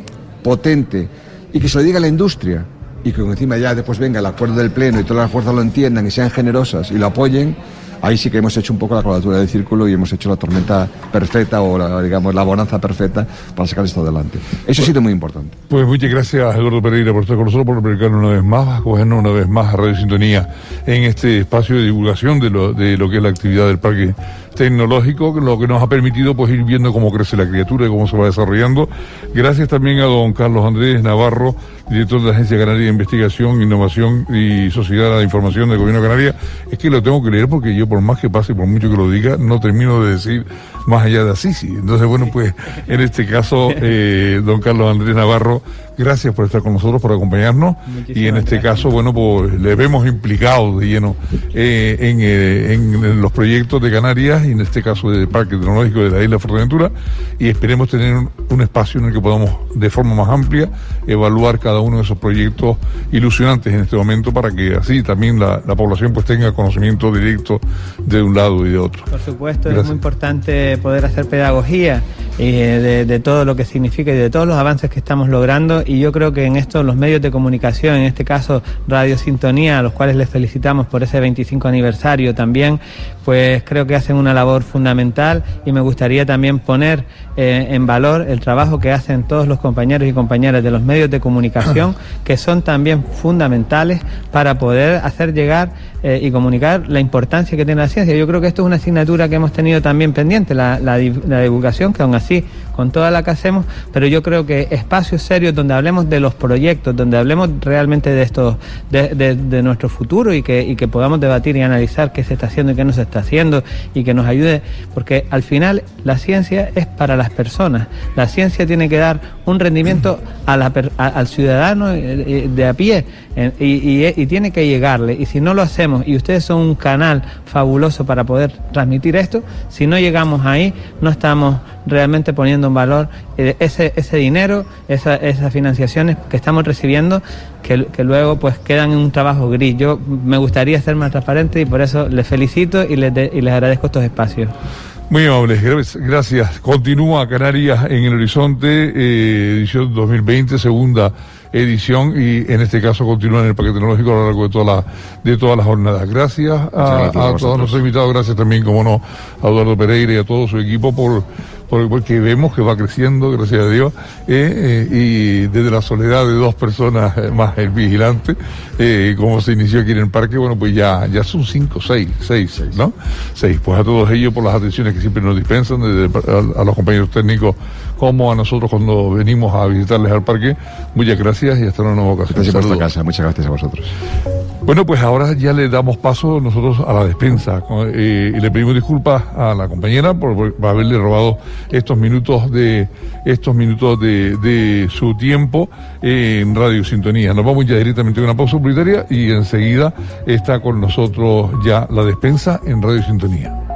[SPEAKER 8] potente, y que se lo diga a la industria, y que encima ya después venga el acuerdo del Pleno y todas las fuerzas lo entiendan y sean generosas y lo apoyen, ahí sí que hemos hecho un poco la cuadratura del círculo y hemos hecho la tormenta perfecta, o la, digamos la bonanza perfecta para sacar esto adelante. Eso ha sido muy importante.
[SPEAKER 3] Pues muchas gracias, Eduardo Pereira, por estar con nosotros, por explicarnos una vez más, acogernos una vez más a Radio Sintonía en este espacio de divulgación de lo, de lo que es la actividad del Parque Tecnológico, lo que nos ha permitido pues ir viendo cómo crece la criatura y cómo se va desarrollando. Gracias también a don Carlos Andrés Navarro, director de la Agencia Canaria de Investigación, Innovación y Sociedad de Información del Gobierno de Canarias. Es que lo tengo que leer porque yo, por más que pase, por mucho que lo diga, no termino de decir más allá de Assisi. Entonces, bueno, pues en este caso, eh, don Carlos Andrés Navarro, gracias por estar con nosotros, por acompañarnos. Muchísimas y en este gracias. Caso, bueno, pues le vemos implicado de lleno eh, en, eh, en los proyectos de Canarias, y en este caso del Parque Tecnológico de la Isla Fuerteventura, y esperemos tener un, un espacio en el que podamos de forma más amplia evaluar cada uno de esos proyectos ilusionantes en este momento, para que así también la, la población pues tenga conocimiento directo de un lado y de otro.
[SPEAKER 7] Por supuesto, gracias. Es muy importante poder hacer pedagogía eh, de, de todo lo que significa y de todos los avances que estamos logrando, y yo creo que en esto los medios de comunicación, en este caso Radio Sintonía, a los cuales les felicitamos por ese veinticinco aniversario también, pues creo que hacen una labor fundamental, y me gustaría también poner eh, en valor el trabajo que hacen todos los compañeros y compañeras de los medios de comunicación, que son también fundamentales para poder hacer llegar eh, y comunicar la importancia que tiene la ciencia. Yo creo que esto es una asignatura que hemos tenido también pendiente, la, la, la divulgación, que aún así, con toda la que hacemos, pero yo creo que espacios serios donde hablemos de los proyectos, donde hablemos realmente de estos, de, de, de nuestro futuro, y que, y que podamos debatir y analizar qué se está haciendo y qué no se está haciendo, y que nos ayude, porque al final la ciencia es para las personas. La ciencia tiene que dar un rendimiento a la, a, al ciudadano de a pie, y, y, y tiene que llegarle, y si no lo hacemos, y ustedes son un canal fabuloso para poder transmitir esto, si no llegamos ahí, no estamos realmente poniendo en valor ese, ese dinero, esa, esas financiaciones que estamos recibiendo, que, que luego pues quedan en un trabajo gris. Yo me gustaría ser más transparente, y por eso les felicito y les, de, y les agradezco estos espacios.
[SPEAKER 3] Muy amables, gracias. Continúa Canarias en el Horizonte, eh, edición dos mil veinte, segunda edición, y en este caso continúa en el Parque Tecnológico a lo largo de toda la, de todas las jornadas. Gracias a, gracias a, a todos nuestros invitados, gracias también, como no, a Eduardo Pereira y a todo su equipo por, por porque vemos que va creciendo, gracias a Dios, eh, eh, y desde la soledad de dos personas eh, más el vigilante, eh, como se inició aquí en el parque, bueno, pues ya, ya son cinco, seis, seis, seis, ¿no? Seis. Pues a todos ellos por las atenciones que siempre nos dispensan, desde a, a los compañeros técnicos como a nosotros cuando venimos a visitarles al parque. Muchas gracias y hasta una nueva ocasión.
[SPEAKER 8] Gracias por esta casa, muchas gracias a vosotros.
[SPEAKER 3] Bueno, pues ahora ya le damos paso nosotros a la despensa, eh, y le pedimos disculpas a la compañera por, por haberle robado estos minutos de estos minutos de, de su tiempo en Radio Sintonía. Nos vamos ya directamente a una pausa publicitaria y enseguida está con nosotros ya la despensa en Radio Sintonía.